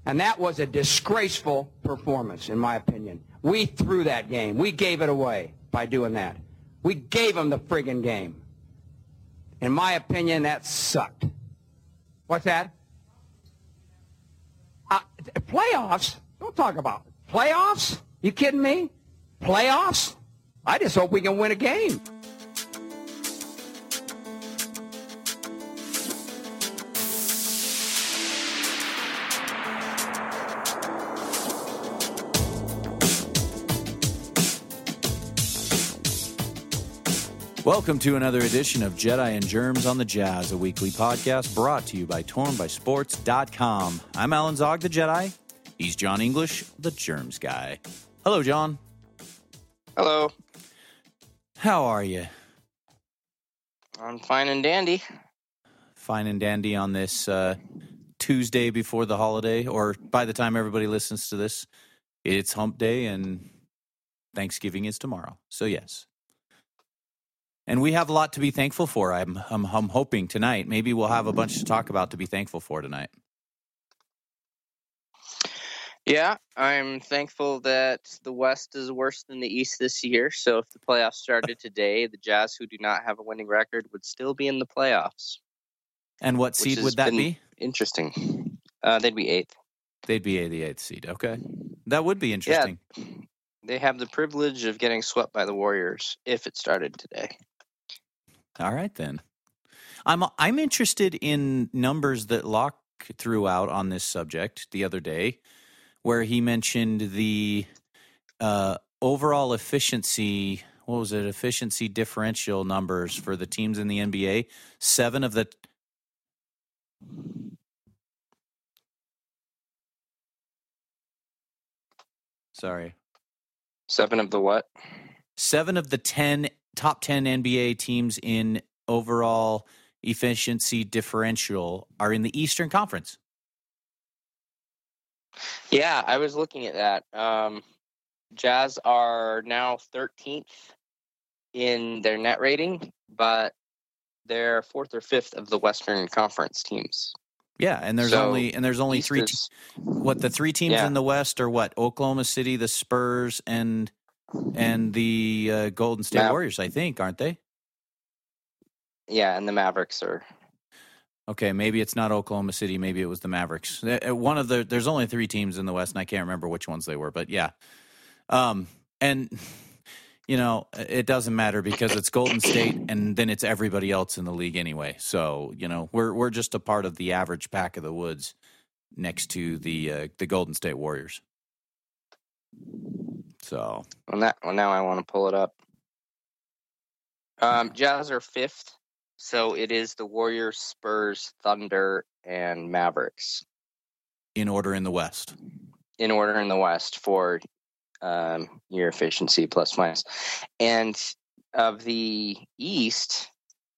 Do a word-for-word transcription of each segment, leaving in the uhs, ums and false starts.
And that was a disgraceful performance, in my opinion. We threw that game. We gave it away by doing that. We gave them the friggin' game. In my opinion, that sucked. What's that? Uh, playoffs? Don't talk about it. Playoffs? You kidding me? Playoffs? I just hope we can win a game. Welcome to another edition of Jedi and Germs on the Jazz, a weekly podcast brought to you by torn by sports dot com. I'm Alan Zog, the Jedi. He's John English, the Germs guy. Hello, John. Hello. How are you? I'm fine and dandy. Fine and dandy on this uh, Tuesday before the holiday, or by the time everybody listens to this, it's hump day and Thanksgiving is tomorrow. So, yes. And we have a lot to be thankful for, I'm, I'm, I'm hoping tonight. Maybe we'll have a bunch to talk about to be thankful for tonight. Yeah, I'm thankful that the West is worse than the East this year. So if the playoffs started today, the Jazz, who do not have a winning record, would still be in the playoffs. And what seed would that be? Interesting. Uh, they'd be eighth. They'd be the eighth seed. Okay. That would be interesting. Yeah, they have the privilege of getting swept by the Warriors if it started today. All right, then. I'm I'm interested in numbers that Locke threw out on this subject the other day, where he mentioned the uh, overall efficiency, what was it, efficiency differential numbers for the teams in the N B A. Seven of the... Sorry. Seven of the what? Seven of the ten top ten N B A teams in overall efficiency differential are in the Eastern Conference. Yeah, I was looking at that. Um, Jazz are now thirteenth in their net rating, but they're fourth or fifth of the Western Conference teams. Yeah, and there's so only and there's only East three. Is, te- what the three teams yeah. in the West are? What Oklahoma City, the Spurs, and and the uh, Golden State Mav- Warriors, I think, aren't they? Yeah, and the Mavericks are. Okay, maybe it's not Oklahoma City. Maybe it was the Mavericks. One of the there's only three teams in the West, and I can't remember which ones they were. But yeah, um, and you know it doesn't matter because it's Golden State, and then it's everybody else in the league anyway. So you know we're we're just a part of the average pack of the woods next to the uh, the Golden State Warriors. So well, that, well now I want to pull it up. Um, Jazz are fifth. So it is the Warriors, Spurs, Thunder, and Mavericks. In order in the West. In order in the West for um, your efficiency plus minus. And of the East,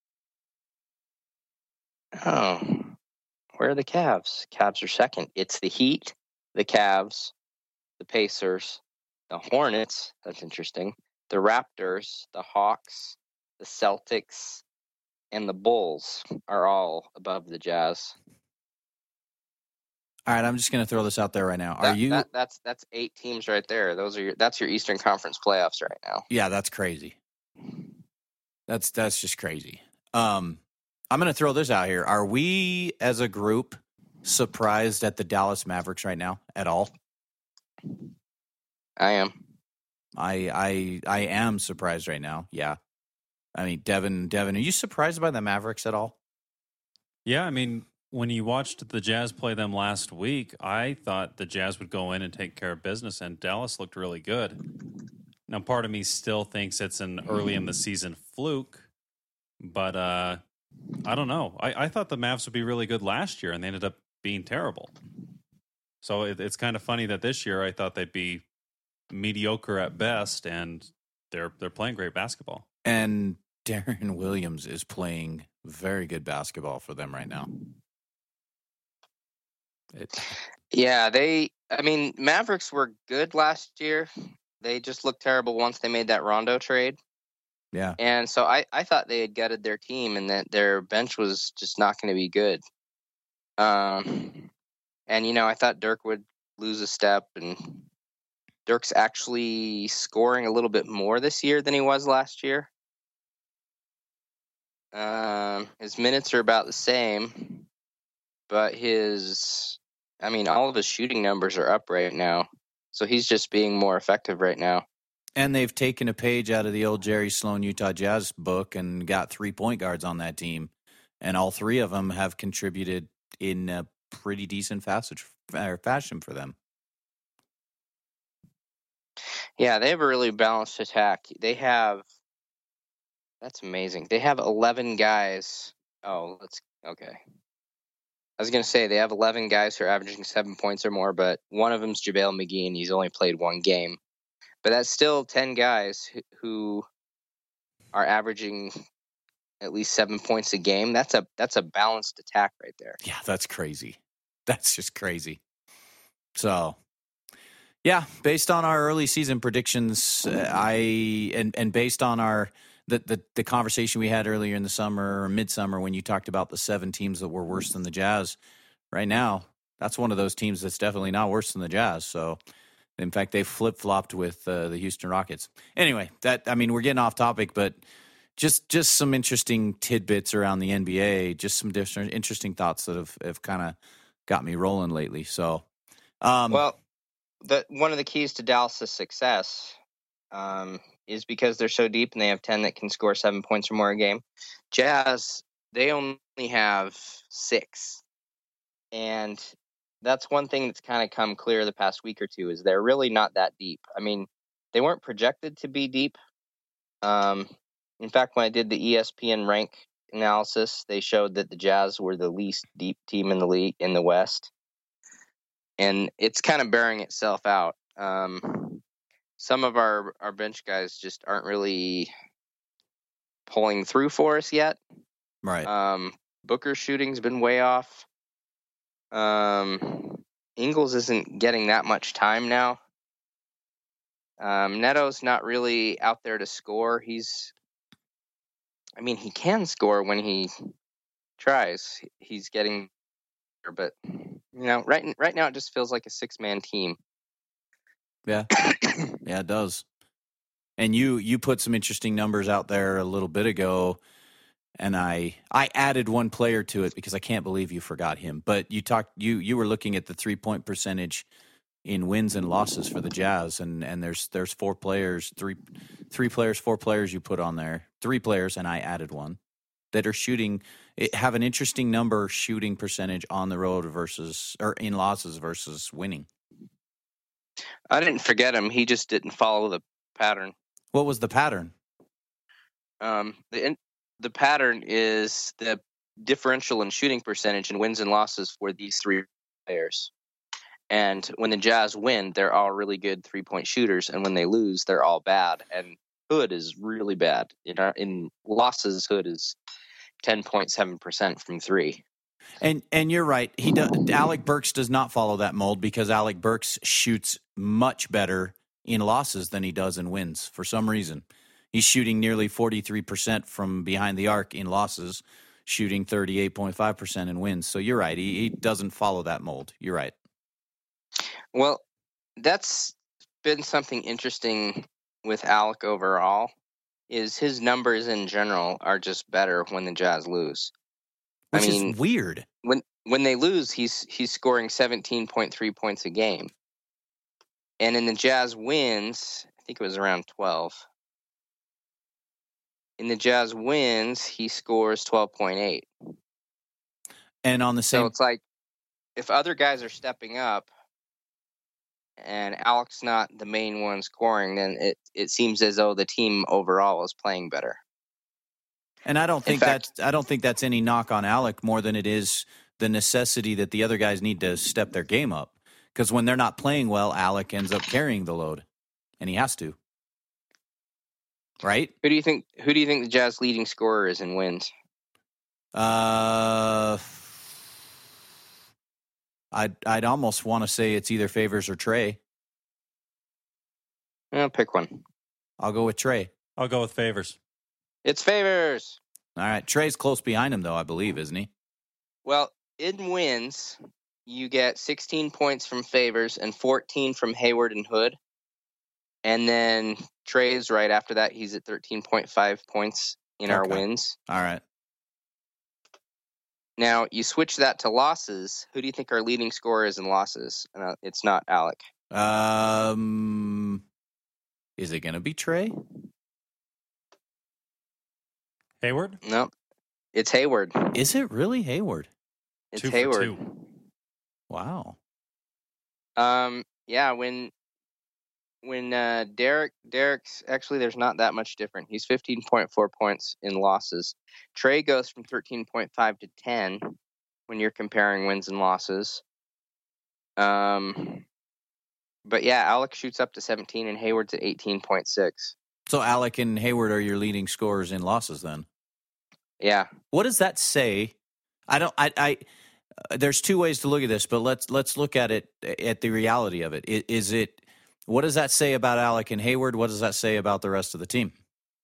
oh, where are the Cavs? Cavs are second. It's the Heat, the Cavs, the Pacers, the Hornets. That's interesting. The Raptors, the Hawks, the Celtics, and the Bulls are all above the Jazz. All right, I'm just going to throw this out there right now. Are that, you? That, that's that's eight teams right there. Those are your. That's your Eastern Conference playoffs right now. Yeah, that's crazy. That's that's just crazy. Um, I'm going to throw this out here. Are we, as a group, surprised at the Dallas Mavericks right now at all? I am. I I I am surprised right now. Yeah. I mean, Devin, Devin, are you surprised by the Mavericks at all? Yeah, I mean, when you watched the Jazz play them last week, I thought the Jazz would go in and take care of business, and Dallas looked really good. Now, part of me still thinks it's an early in the season fluke, but uh, I don't know. I, I thought the Mavs would be really good last year, and they ended up being terrible. So it, it's kind of funny that this year I thought they'd be mediocre at best, and they're they're playing great basketball. And Darren Williams is playing very good basketball for them right now. It... Yeah, they, I mean, Mavericks were good last year. They just looked terrible once they made that Rondo trade. Yeah. And so I, I thought they had gutted their team and that their bench was just not going to be good. Um, And, you know, I thought Dirk would lose a step, and Dirk's actually scoring a little bit more this year than he was last year. Um, his minutes are about the same, but his, I mean, all of his shooting numbers are up right now. So he's just being more effective right now. And they've taken a page out of the old Jerry Sloan Utah Jazz book and got three point guards on that team. And all three of them have contributed in a pretty decent passage, or fashion for them. Yeah, they have a really balanced attack. They have, that's amazing. They have eleven guys. Oh, let's, okay. I was going to say they have eleven guys who are averaging seven points or more, but one of them's JaVale McGee, and he's only played one game. But that's still ten guys who are averaging at least seven points a game. That's a that's a balanced attack right there. Yeah, that's crazy. That's just crazy. So, yeah, based on our early season predictions, uh, I and and based on our the, the the conversation we had earlier in the summer or midsummer when you talked about the seven teams that were worse than the Jazz, right now that's one of those teams that's definitely not worse than the Jazz. So. In fact, they flip-flopped with uh, the Houston Rockets. Anyway, that I mean, we're getting off topic, but just just some interesting tidbits around the N B A, just some different interesting thoughts that have, have kind of got me rolling lately. So, um, well, the, one of the keys to Dallas' success um, is because they're so deep and they have ten that can score seven points or more a game. Jazz, they only have six, and that's one thing that's kind of come clear the past week or two is they're really not that deep. I mean, they weren't projected to be deep. Um, in fact, when I did the E S P N rank analysis, they showed that the Jazz were the least deep team in the league in the West. And it's kind of bearing itself out. Um, some of our, our bench guys just aren't really pulling through for us yet. Right. Um, Booker's shooting's been way off. Um, Ingles isn't getting that much time now. Um, Neto's not really out there to score. He's, I mean, he can score when he tries. He's getting, but you know, right right now it just feels like a six-man team. Yeah, yeah, it does. And you you put some interesting numbers out there a little bit ago. And I I added one player to it because I can't believe you forgot him. But you talked you you were looking at the three point percentage in wins and losses for the Jazz, and, and there's there's four players, three three players, four players you put on there, three players, and I added one that are shooting have an interesting number shooting percentage on the road versus or in losses versus winning. I didn't forget him. He just didn't follow the pattern. What was the pattern? Um, the the pattern is the differential in shooting percentage in wins and losses for these three players. And when the Jazz win, they're all really good three-point shooters, and when they lose, they're all bad. And Hood is really bad. You know, in losses, Hood is ten point seven percent from three. And and you're right. He does, Alec Burks does not follow that mold because Alec Burks shoots much better in losses than he does in wins for some reason. He's shooting nearly forty-three percent from behind the arc in losses, shooting thirty-eight point five percent in wins. So you're right. He, he doesn't follow that mold. You're right. Well, that's been something interesting with Alec overall, is his numbers in general are just better when the Jazz lose. Which I mean, is weird. When when they lose, he's he's scoring seventeen point three points a game. And in the Jazz wins, I think it was around twelve. In the Jazz wins, he scores twelve point eight. And on the same... So it's like, if other guys are stepping up and Alec's not the main one scoring, then it, it seems as though the team overall is playing better. And I don't think fact, that's I don't think that's any knock on Alec more than it is the necessity that the other guys need to step their game up. Because when they're not playing well, Alec ends up carrying the load, and he has to. Right? Who do you think? Who do you think the Jazz leading scorer is in wins? Uh, I'd I'd almost want to say it's either Favors or Trey. I'll pick one. I'll go with Trey. I'll go with Favors. It's Favors. All right, Trey's close behind him, though, I believe, isn't he? Well, in wins, you get sixteen points from Favors and fourteen from Hayward and Hood. And then Trey's right after that. He's at thirteen point five points in our Okay. wins. All right. Now, you switch that to losses. Who do you think our leading scorer is in losses? Uh, it's not Alec. Um, is it going to be Trey? Hayward? No, it's Hayward. Is it really Hayward? It's Two for Hayward. two. Wow. Um, yeah, when when uh, Derek Derek's actually there's not that much different. He's fifteen point four points in losses. Trey goes from thirteen point five to ten when you're comparing wins and losses. Um, but yeah, Alex shoots up to seventeen and Hayward's at eighteen point six. So Alec and Hayward are your leading scorers in losses then. Yeah. What does that say? I don't. I. I uh, there's two ways to look at this, but let's let's look at it at the reality of it. Is, is it? What does that say about Alec and Hayward? What does that say about the rest of the team?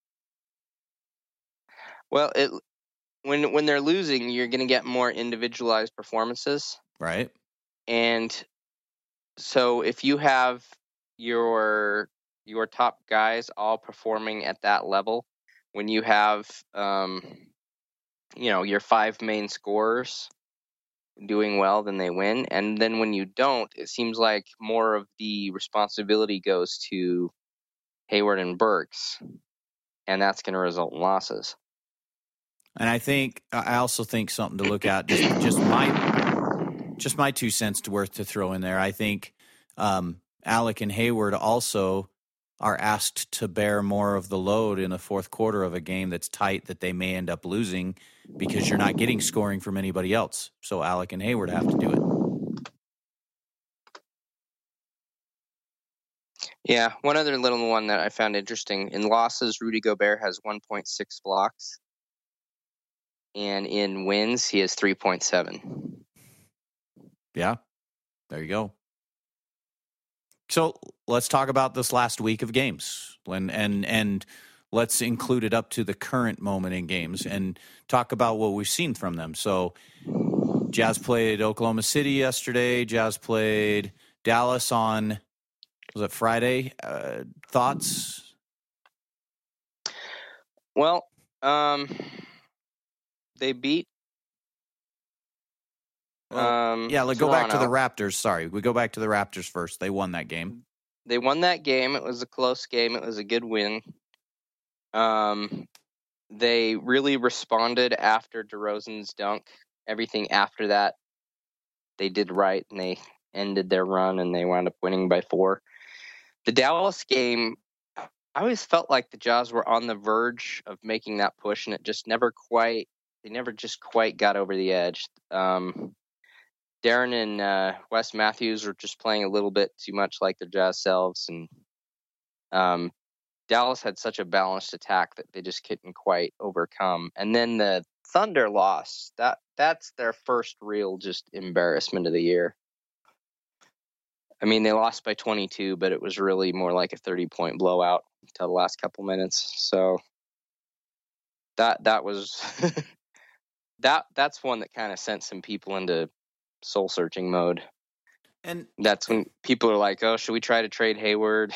Well, it when when they're losing, you're going to get more individualized performances, Right. and so if you have your your top guys all performing at that level, when you have um, you know your five main scorers doing well, then they win. And then when you don't, it seems like more of the responsibility goes to Hayward and Burks, and that's going to result in losses. And I think I also think something to look at. Just just my just my two cents to worth to throw in there. I think um, Alec and Hayward also are asked to bear more of the load in the fourth quarter of a game that's tight that they may end up losing because you're not getting scoring from anybody else. So Alec and Hayward have to do it. Yeah, one other little one that I found interesting. In losses, Rudy Gobert has one point six blocks. And in wins, he has three point seven. Yeah, there you go. So let's talk about this last week of games, and and and let's include it up to the current moment in games, and talk about what we've seen from them. So, Jazz played Oklahoma City yesterday. Jazz played Dallas on was it Friday? Uh, thoughts? Well, um, they beat. Well, Um, yeah, let's go back to the Toronto. Raptors. Sorry, we go back to the Raptors first. They won that game. They won that game. It was a close game. It was a good win. Um, they really responded after DeRozan's dunk. Everything after that, they did right, and they ended their run, and they wound up winning by four. The Dallas game, I always felt like the Jazz were on the verge of making that push, and it just never quite. They never just quite got over the edge. Um, Darren and uh, Wes Matthews were just playing a little bit too much like their Jazz selves, and um, Dallas had such a balanced attack that they just couldn't quite overcome. And then the Thunder loss. That that's their first real just embarrassment of the year. I mean, they lost by twenty-two, but it was really more like a thirty-point blowout until the last couple minutes. So that that was that that's one that kind of sent some people into soul searching mode. And That's when people are like, "Oh, should we try to trade Hayward?"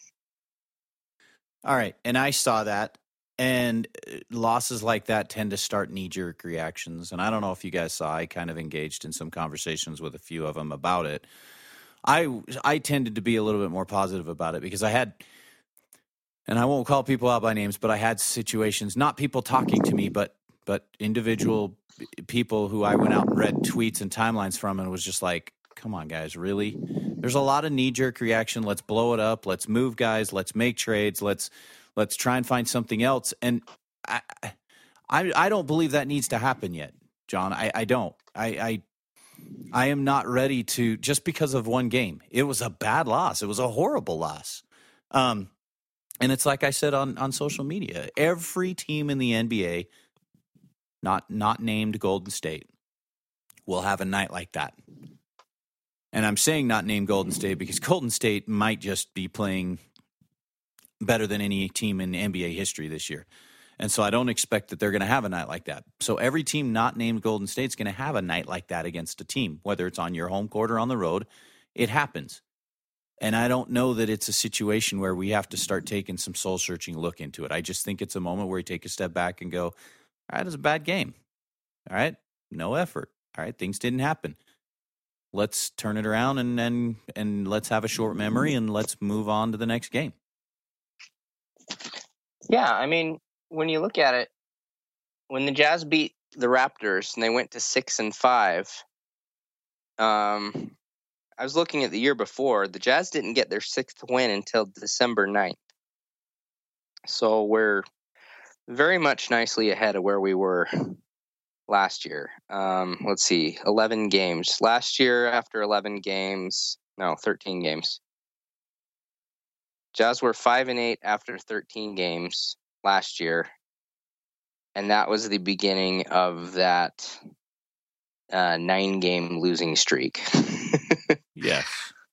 all right, and I saw that, and uh, losses like that tend to start knee-jerk reactions. And I don't know if you guys saw, I kind of engaged in some conversations with a few of them about it. I I tended to be a little bit more positive about it because I had, and I won't call people out by names, but I had situations, not people talking to me, but but individual people who I went out and read tweets and timelines from, and was just like, come on, guys, really? There's a lot of knee-jerk reaction. Let's blow it up. Let's move guys. Let's make trades. Let's let's try and find something else. And I I, I don't believe that needs to happen yet, John. I, I don't. I, I I am not ready to, just because of one game. It was a bad loss. It was a horrible loss. Um, and it's like I said on, on social media, every team in the N B A, not not named Golden State, will have a night like that. And I'm saying not named Golden State because Golden State might just be playing better than any team in N B A history this year. And so I don't expect that they're going to have a night like that. So every team not named Golden State's going to have a night like that against a team, whether it's on your home court or on the road. It happens. And I don't know that it's a situation where we have to start taking some soul-searching look into it. I just think it's a moment where you take a step back and go, all right, it was a bad game. All right, no effort. All right, things didn't happen. Let's turn it around and and, and let's have a short memory and let's move on to the next game. Yeah, I mean, when you look at it, when the Jazz beat the Raptors and they went to six and five, um, I was looking at the year before. The Jazz didn't get their sixth win until December ninth. So we're very much nicely ahead of where we were last year. Um, let's see, eleven games. Last year, after eleven games, no, thirteen games. Jazz were five and eight after thirteen games last year. And that was the beginning of that uh, nine-game losing streak. Yes.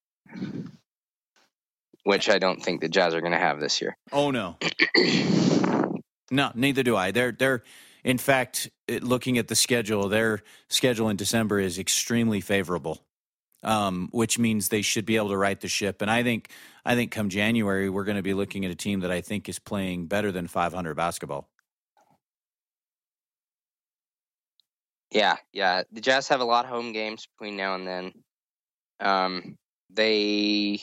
Which I don't think the Jazz are going to have this year. Oh, no. No, neither do I. They're, they're, in fact, it, looking at the schedule, their schedule in December is extremely favorable, um, which means they should be able to right the ship. And I think, I think come January, we're going to be looking at a team that I think is playing better than five hundred basketball. Yeah, yeah. The Jazz have a lot of home games between now and then. Um, they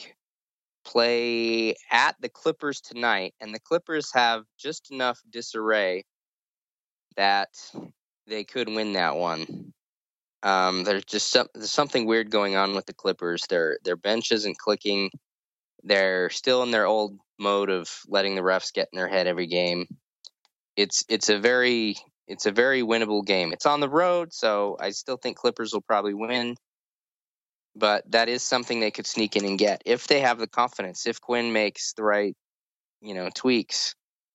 play at the Clippers tonight, and the Clippers have just enough disarray that they could win that one. Um, there's just some, there's something weird going on with the Clippers. Their their bench isn't clicking. They're still in their old mode of letting the refs get in their head every game. It's it's a very it's a very winnable game. It's on the road, so I still think Clippers will probably win. But that is something they could sneak in and get if they have the confidence. If Quinn makes the right, you know, tweaks,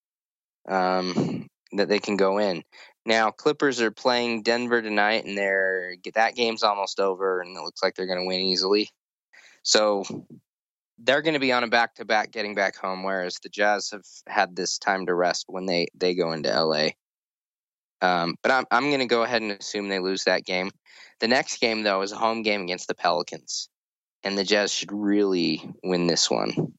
um, that they can go in. Now, Clippers are playing Denver tonight, and they're that game's almost over, and it looks like they're going to win easily. So they're going to be on a back-to-back getting back home, whereas the Jazz have had this time to rest when they, they go into L A. Um, but I'm I'm going to go ahead and assume they lose that game. The next game, though, is a home game against the Pelicans, and the Jazz should really win this one.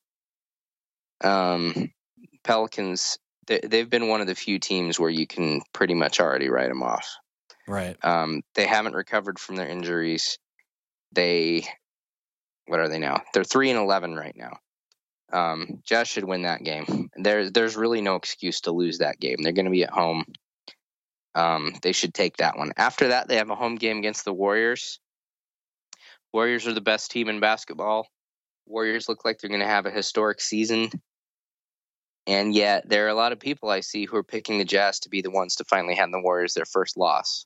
Um, Pelicans, they, they've been one of the few teams where you can pretty much already write them off. Right. Um, they haven't recovered from their injuries. They, what are they now? They're three and eleven right now. Um, Jazz should win that game. There's there's really no excuse to lose that game. They're going to be at home. Um, they should take that one. After that, they have a home game against the Warriors. Warriors are the best team in basketball. Warriors look like they're going to have a historic season. And yet, there are a lot of people I see who are picking the Jazz to be the ones to finally hand the Warriors their first loss.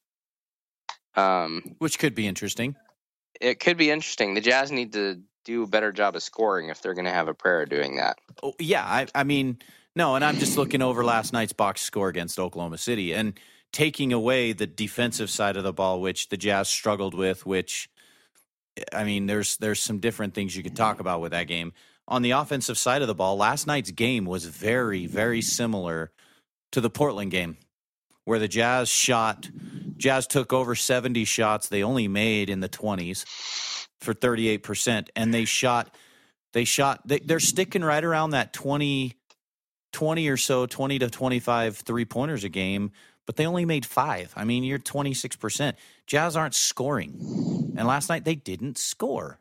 Um, Which could be interesting. It could be interesting. The Jazz need to do a better job of scoring if they're going to have a prayer doing that. Oh, yeah, I, I mean, no, and I'm just looking over last night's box score against Oklahoma City and taking away the defensive side of the ball, which the Jazz struggled with, which, I mean, there's there's some different things you could talk about with that game. On the offensive side of the ball, last night's game was very, very similar to the Portland game, where the Jazz shot, Jazz took over seventy shots. They only made in the twenties for thirty-eight percent, and they shot, they shot, they, they're sticking right around that twenty, twenty or so, twenty to twenty-five three-pointers a game, but they only made five. I mean, you're twenty-six percent. Jazz aren't scoring. And last night they didn't score.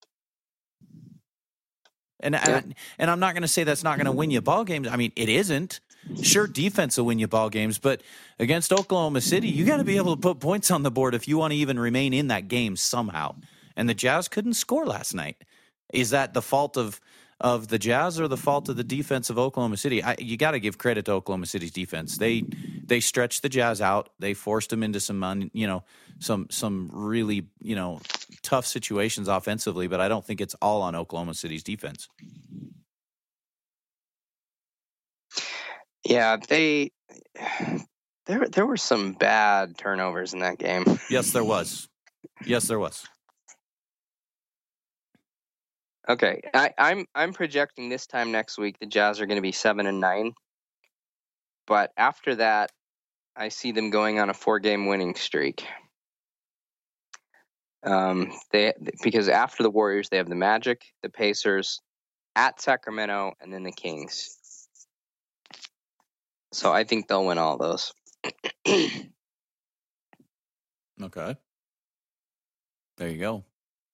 And yeah. and, and I'm not going to say that's not going to win you ball games. I mean, it isn't. Sure, defense will win you ball games, but against Oklahoma City, you got to be able to put points on the board if you want to even remain in that game somehow. And the Jazz couldn't score last night. Is that the fault of of the Jazz or the fault of the defense of Oklahoma City? I, you got to give credit to Oklahoma City's defense. They they stretched the Jazz out. They forced them into some you know some some really you know tough situations offensively. But I don't think it's all on Oklahoma City's defense. Yeah, they there there were some bad turnovers in that game. Yes, there was. Yes, there was. Okay, I, I'm I'm projecting this time next week the Jazz are going to be seven and nine. but after that, I see them going on a four-game winning streak. Um, they because after the Warriors, they have the Magic, the Pacers, at Sacramento, and then the Kings. So I think they'll win all those. Okay. There you go.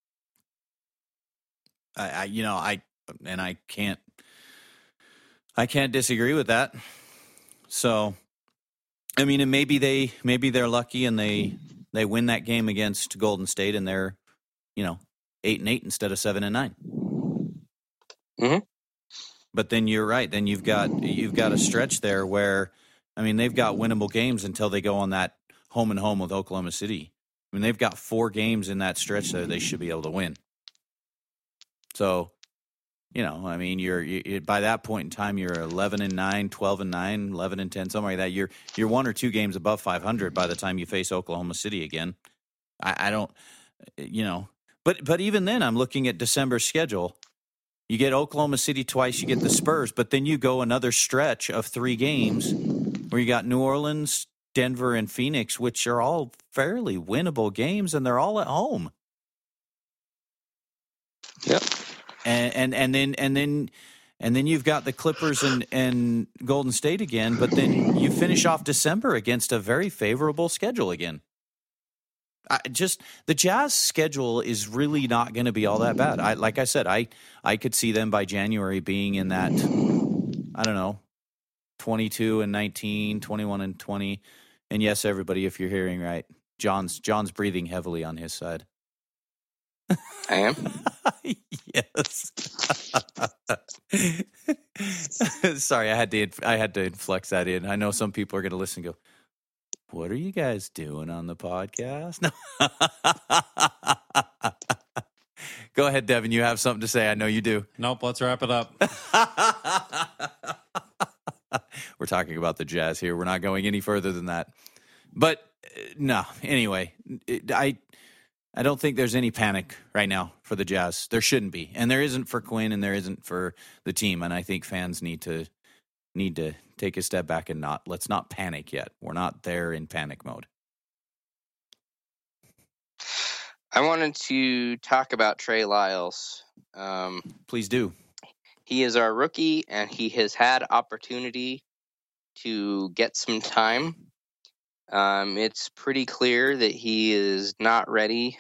I, I, you know, I, and I can't, I can't disagree with that. So, I mean, and maybe they, maybe they're lucky and they, they win that game against Golden State and they're, you know, eight and eight instead of seven and nine. Mm-hmm. But then you're right. Then you've got, you've got a stretch there where, I mean, they've got winnable games until they go on that home and home with Oklahoma City. I mean, they've got four games in that stretch that they should be able to win. So, you know, I mean, you're you, by that point in time, you're eleven and nine, twelve and nine, eleven and ten, something like that. You're you're one or two games above five hundred by the time you face Oklahoma City again. I, I don't, you know, but but even then, I'm looking at December's schedule. You get Oklahoma City twice, you get the Spurs, but then you go another stretch of three games where you got New Orleans, Denver, and Phoenix, which are all fairly winnable games, and they're all at home. Yep. And and and then and then and then you've got the Clippers and, and Golden State again, but then you finish off December against a very favorable schedule again. I just the Jazz schedule is really not going to be all that bad. I like I said, I I could see them by January being in that, I don't know, twenty-two and nineteen, twenty-one and twenty. And yes, everybody, if you're hearing right, John's John's breathing heavily on his side. I am. Yes. Sorry, I had to I had to flex that in. I know some people are going to listen and go, "What are you guys doing on the podcast?" No. Go ahead, Devin. You have something to say. I know you do. Nope. Let's wrap it up. We're talking about the Jazz here. We're not going any further than that. But uh, no. Anyway, it, I. I don't think there's any panic right now for the Jazz. There shouldn't be, and there isn't for Quinn, and there isn't for the team. And I think fans need to need to take a step back and not let's not panic yet. We're not there in panic mode. I wanted to talk about Trey Lyles. Um, Please do. He is our rookie, and he has had opportunity to get some time. Um, it's pretty clear that he is not ready.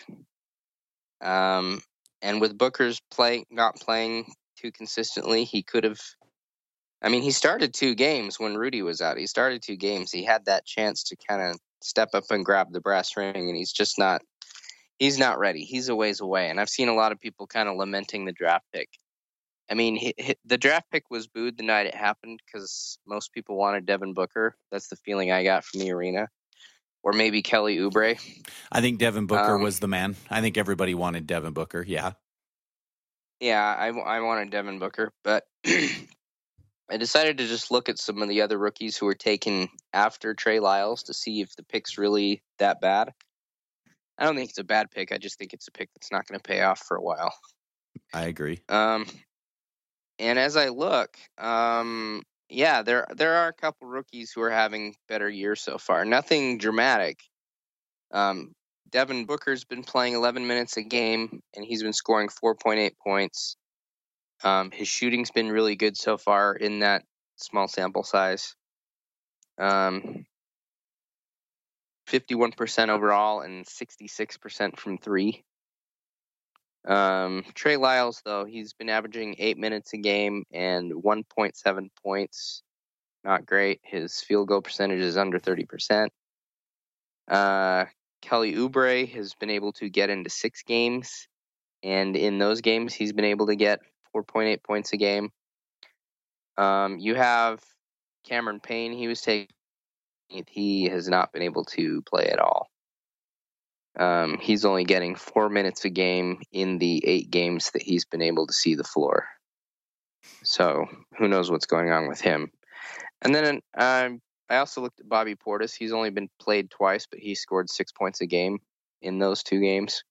Um, and with Booker's play not playing too consistently, he could have. I mean, he started two games when Rudy was out. He started two games. He had that chance to kind of step up and grab the brass ring, and he's just not. He's not ready. He's a ways away. And I've seen a lot of people kind of lamenting the draft pick. I mean, he, he, the draft pick was booed the night it happened because most people wanted Devin Booker. That's the feeling I got from the arena. Or maybe Kelly Oubre. I think Devin Booker um, was the man. I think everybody wanted Devin Booker. Yeah. Yeah, I, I wanted Devin Booker. But I decided to just look at some of the other rookies who were taken after Trey Lyles to see if the pick's really that bad. I don't think it's a bad pick. I just think it's a pick that's not going to pay off for a while. I agree. Um, and as I look, um, yeah, there there are a couple rookies who are having better years so far. Nothing dramatic. Um, Devin Booker's been playing eleven minutes a game, and he's been scoring four point eight points. Um, his shooting's been really good so far in that small sample size. Um, fifty-one percent overall and sixty-six percent from three. Um, Trey Lyles, though, he's been averaging eight minutes a game and one point seven points. Not great. His field goal percentage is under thirty percent. Uh, Kelly Oubre has been able to get into six games, and in those games, he's been able to get four point eight points a game. Um, you have Cameron Payne. He was taking. He has not been able to play at all. Um, he's only getting four minutes a game in the eight games that he's been able to see the floor. So who knows what's going on with him. And then um, I also looked at Bobby Portis. He's only been played twice, but he scored six points a game in those two games.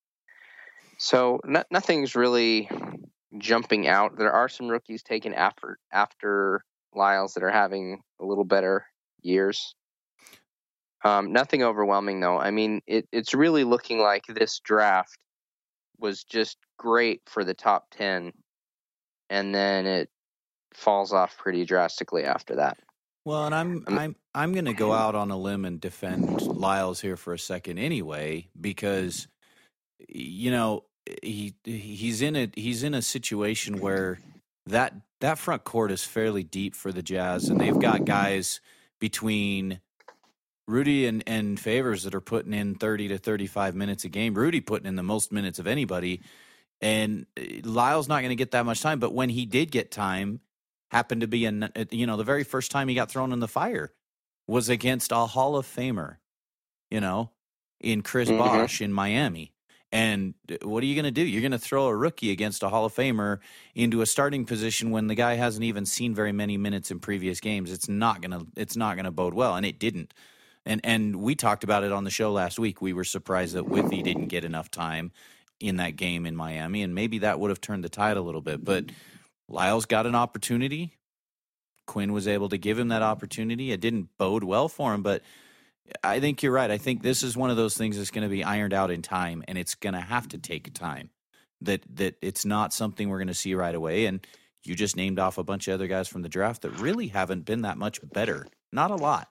So no, nothing's really jumping out. There are some rookies taken after after Lyles that are having a little better years. Um, nothing overwhelming, though. I mean, it, it's really looking like this draft was just great for the top ten, and then it falls off pretty drastically after that. Well, and I'm Um, I'm I'm going to go out on a limb and defend Lyles here for a second anyway, because you know he he's in a he's in a situation where that that front court is fairly deep for the Jazz, and they've got guys between Rudy and, and Favors that are putting in thirty to thirty-five minutes a game. Rudy putting in the most minutes of anybody, and Lyles not going to get that much time. But when he did get time, happened to be in, you know, the very first time he got thrown in the fire was against a Hall of Famer, you know, in Chris Mhm. Bosh in Miami. And what are you going to do? You're going to throw a rookie against a Hall of Famer into a starting position when the guy hasn't even seen very many minutes in previous games. It's not going to it's not going to bode well, and it didn't. And and we talked about it on the show last week. We were surprised that Withy didn't get enough time in that game in Miami, and maybe that would have turned the tide a little bit. But Lyles got an opportunity. Quinn was able to give him that opportunity. It didn't bode well for him, but I think you're right. I think this is one of those things that's going to be ironed out in time, and it's going to have to take time. That that it's not something we're going to see right away. And you just named off a bunch of other guys from the draft that really haven't been that much better. Not a lot.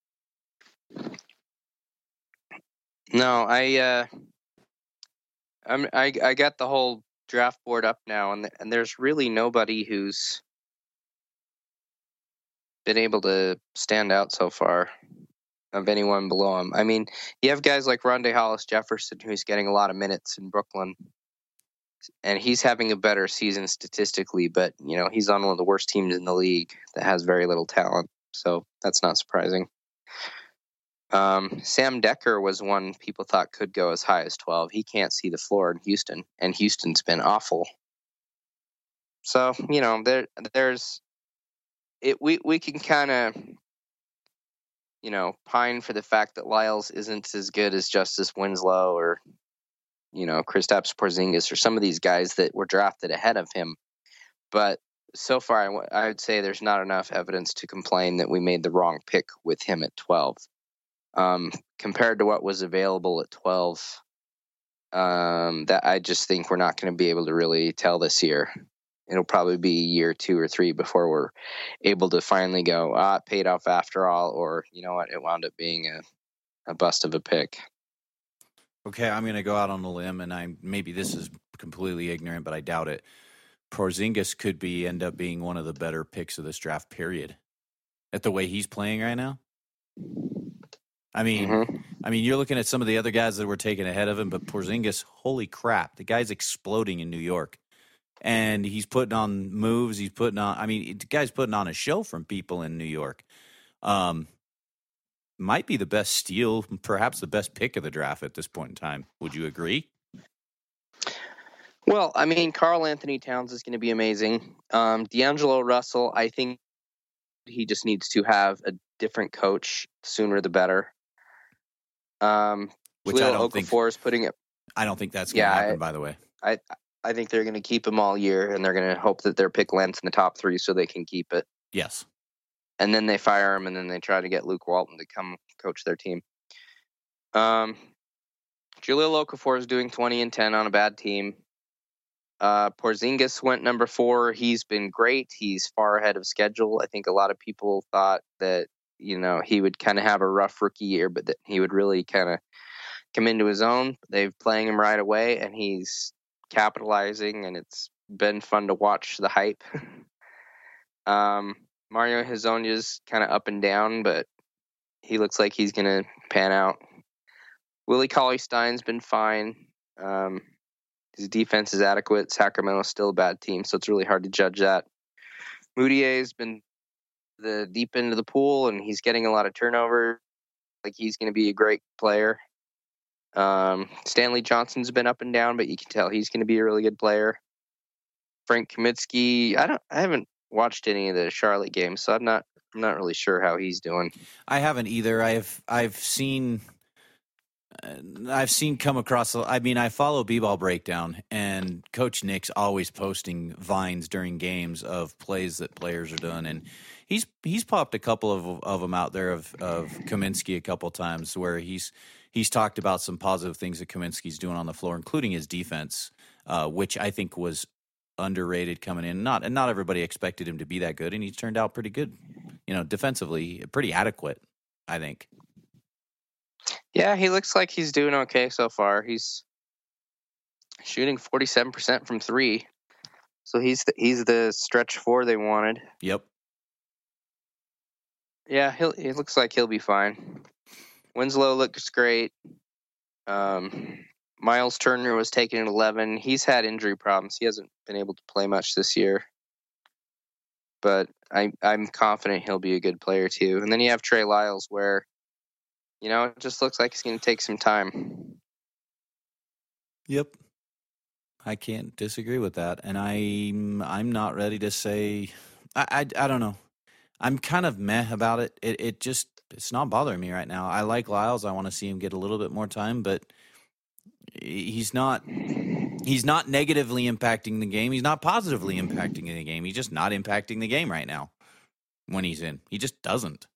No, I, uh, I'm, I, I got the whole draft board up now, and and there's really nobody who's been able to stand out so far of anyone below him. I mean, you have guys like Rondae Hollis Jefferson, who's getting a lot of minutes in Brooklyn, and he's having a better season statistically, but, you know, he's on one of the worst teams in the league that has very little talent, so that's not surprising. Um, Sam Decker was one people thought could go as high as twelve. He can't see the floor in Houston, and Houston's been awful. So, you know, there, there's it. We we can kind of, you know, pine for the fact that Lyles isn't as good as Justice Winslow or, you know, Kristaps Porzingis or some of these guys that were drafted ahead of him. But so far, I, w- I would say there's not enough evidence to complain that we made the wrong pick with him at twelve. Um, compared to what was available at twelve, um, that I just think we're not going to be able to really tell this year. It'll probably be year two or three before we're able to finally go, ah, it paid off after all, or, you know what, it wound up being a, a bust of a pick. Okay, I'm going to go out on a limb, and I maybe this is completely ignorant, but I doubt it. Porzingis could be end up being one of the better picks of this draft period. At the way he's playing right now. I mean, Mm-hmm. I mean, you're looking at some of the other guys that were taken ahead of him, but Porzingis, holy crap, the guy's exploding in New York, and he's putting on moves. He's putting on. I mean, the guy's putting on a show from people in New York. Um, might be the best steal, perhaps the best pick of the draft at this point in time. Would you agree? Well, I mean, Karl Anthony Towns is going to be amazing. Um, D'Angelo Russell, I think he just needs to have a different coach sooner the better. Um, Which I Jahlil don't think. Okafor is putting it. I don't think that's going to Yeah, happen. I- by the way, I I think they're going to keep him all year, and they're going to hope that their pick lands in the top three so they can keep it. yes. And then they fire him, and then they try to get Luke Walton to come coach their team. Um, Jahlil Okafor is doing twenty and ten on a bad team. Uh, Porzingis went number four. He's been great. He's far ahead of schedule. I think a lot of people thought that, you know, he would kind of have a rough rookie year, but that he would really kind of come into his own. They've playing him right away, and he's capitalizing, and it's been fun to watch the hype. um, Mario Hezonja's kind of up and down, but he looks like he's going to pan out. Willie Cauley-Stein's been fine. Um, his defense is adequate. Sacramento's still a bad team, so it's really hard to judge that. Moutier's been the deep end of the pool, and he's getting a lot of turnover. Like, he's going to be a great player. Um, Stanley Johnson's been up and down, but you can tell he's going to be a really good player. Frank Kaminsky, I don't, I haven't watched any of the Charlotte games, so I'm not, I'm not really sure how he's doing. I haven't either. I've I've seen I've seen come across. I mean, I follow B-Ball Breakdown, and Coach Nick's always posting vines during games of plays that players are doing, and he's he's popped a couple of of them out there of of Kaminsky a couple times where he's he's talked about some positive things that Kaminsky's doing on the floor, including his defense, uh, which I think was underrated coming in. Not and not everybody expected him to be that good, and he's turned out pretty good. You know, defensively, pretty adequate, I think. Yeah, he looks like he's doing okay so far. He's shooting forty-seven percent from three. So he's the, he's the stretch four they wanted. Yep. Yeah, he'll he looks like he'll be fine. Winslow looks great. Um, Miles Turner was taken at eleven. He's had injury problems. He hasn't been able to play much this year. But I, I'm confident he'll be a good player too. And then you have Trey Lyles where, you know, it just looks like it's going to take some time. Yep. I can't disagree with that. And I'm I'm not ready to say I, I, I don't know. I'm kind of meh about it. It it just it's not bothering me right now. I like Lyles. I want to see him get a little bit more time, but he's not he's not negatively impacting the game. He's not positively impacting the game. He's just not impacting the game right now when he's in. He just doesn't.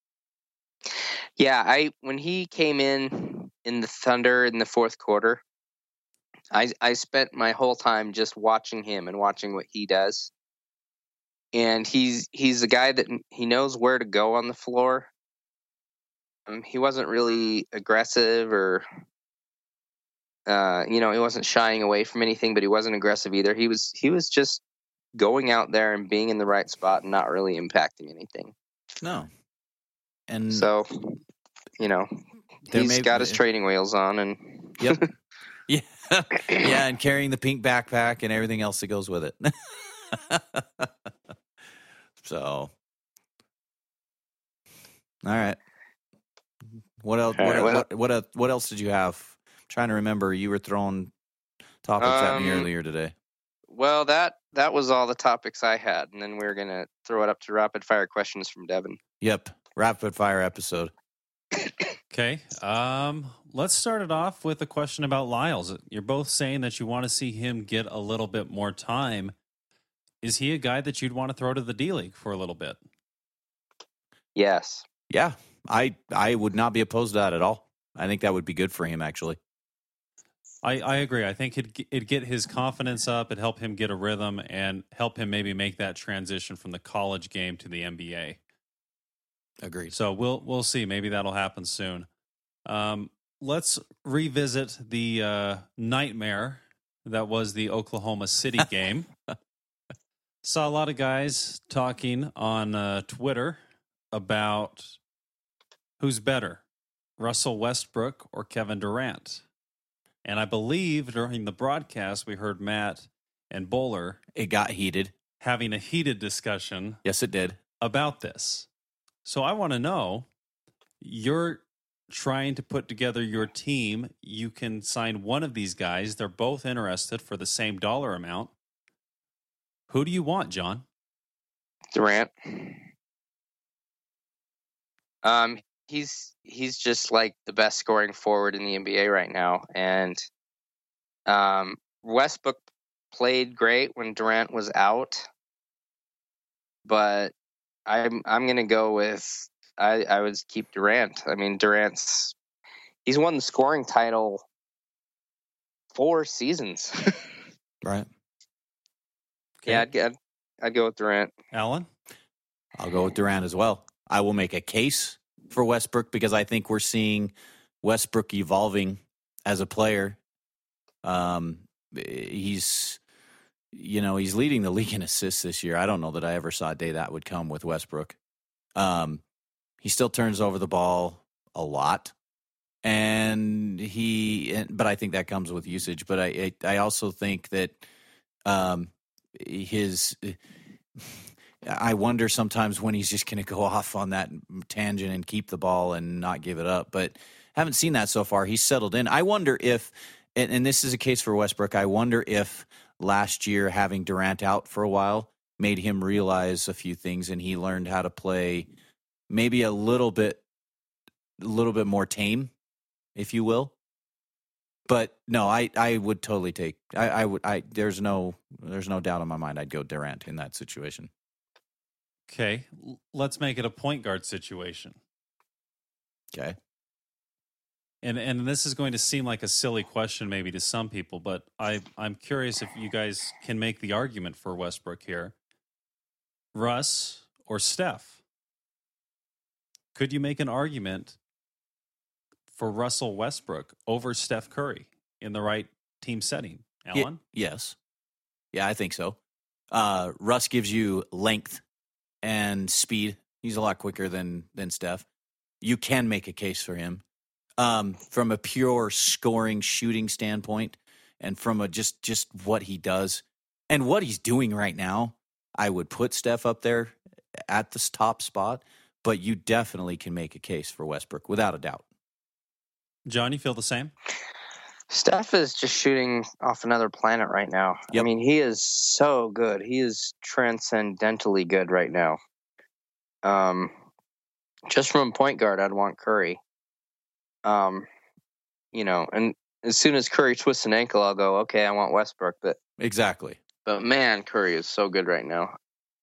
Yeah, I when he came in in the Thunder in the fourth quarter, I I spent my whole time just watching him and watching what he does. And he's he's a guy that he knows where to go on the floor. Um, he wasn't really aggressive or, uh, you know, he wasn't shying away from anything, but he wasn't aggressive either. He was he was just going out there and being in the right spot and not really impacting anything. No. And so, you know, he's may, got his training wheels on, and yep, yeah, yeah, and carrying the pink backpack and everything else that goes with it. So, all right. What else? All What, right, what, what, what, what else did you have? I'm trying to remember. You were throwing topics um, at me earlier today. Well, that that was all the topics I had, and then we we're gonna throw it up to rapid fire questions from Devin. Yep. Rapid fire episode. Okay. Um, let's start it off with a question about Lyles. You're both saying that you want to see him get a little bit more time. Is he a guy that you'd want to throw to the D-League for a little bit? Yes. Yeah. I I would not be opposed to that at all. I think that would be good for him, actually. I, I agree. I think it'd, it'd get his confidence up, it'd help him get a rhythm, and help him maybe make that transition from the college game to the N B A. Agreed. So we'll we'll see. Maybe that'll happen soon. Um, let's revisit the uh, nightmare that was the Oklahoma City game. Saw a lot of guys talking on uh, Twitter about who's better, Russell Westbrook or Kevin Durant. And I believe during the broadcast we heard Matt and Bowler. It got heated. Having a heated discussion. Yes, it did. About this. So I want to know, you're trying to put together your team. You can sign one of these guys. They're both interested for the same dollar amount. Who do you want, John? Durant. Um, he's he's just like the best scoring forward in the N B A right now. And um, Westbrook played great when Durant was out. But I'm I'm gonna go with I, I would keep Durant. I mean Durant's he's won the scoring title four seasons. Right. Okay. Yeah, I'd, I'd I'd go with Durant. Alan? I'll go with Durant as well. I will make a case for Westbrook because I think we're seeing Westbrook evolving as a player. Um, he's. You know, he's leading the league in assists this year. I don't know that I ever saw a day that would come with Westbrook. Um, he still turns over the ball a lot, and he. But I think that comes with usage. But I, I, I also think that um, his. I wonder sometimes when he's just going to go off on that tangent and keep the ball and not give it up. But haven't seen that so far. He's settled in. I wonder if, and, and this is a case for Westbrook. I wonder if. Last year, having Durant out for a while made him realize a few things, and he learned how to play maybe a little bit, a little bit more tame if you will. But no, I, I would totally take. I, I would. I there's no there's no doubt in my mind. I'd go Durant in that situation. Okay, let's make it a point guard situation. Okay. And and this is going to seem like a silly question maybe to some people, but I I'm curious if you guys can make the argument for Westbrook here. Russ or Steph? Could you make an argument for Russell Westbrook over Steph Curry in the right team setting? Alan? Y- yes. Yeah, I think so. Uh, Russ gives you length and speed. He's a lot quicker than than Steph. You can make a case for him. Um, from a pure scoring, shooting standpoint, and from a just just what he does and what he's doing right now, I would put Steph up there at the top spot, but you definitely can make a case for Westbrook, without a doubt. John, you feel the same? Steph is just shooting off another planet right now. Yep. I mean, he is so good. He is transcendentally good right now. Um, just from a point guard, I'd want Curry. Um, you know, and as soon as Curry twists an ankle, I'll go, okay, I want Westbrook. But exactly. But man, Curry is so good right now.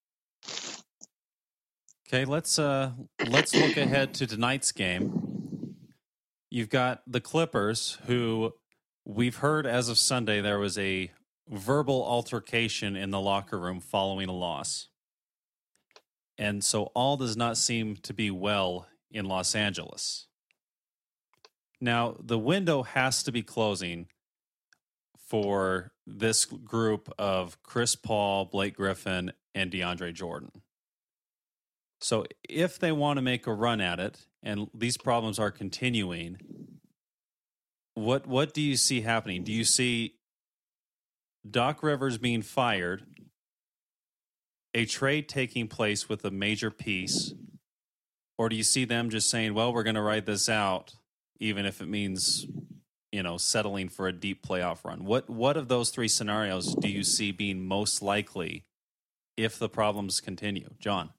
Okay, let's uh, let's look ahead to tonight's game. You've got the Clippers, who we've heard as of Sunday there was a verbal altercation in the locker room following a loss. And so all does not seem to be well in Los Angeles. Now, the window has to be closing for this group of Chris Paul, Blake Griffin, and DeAndre Jordan. So if they want to make a run at it, and these problems are continuing, what what do you see happening? Do you see Doc Rivers being fired, a trade taking place with a major piece, or do you see them just saying, well, we're going to ride this out, even if it means, you know, settling for a deep playoff run? What what of those three scenarios do you see being most likely if the problems continue? John?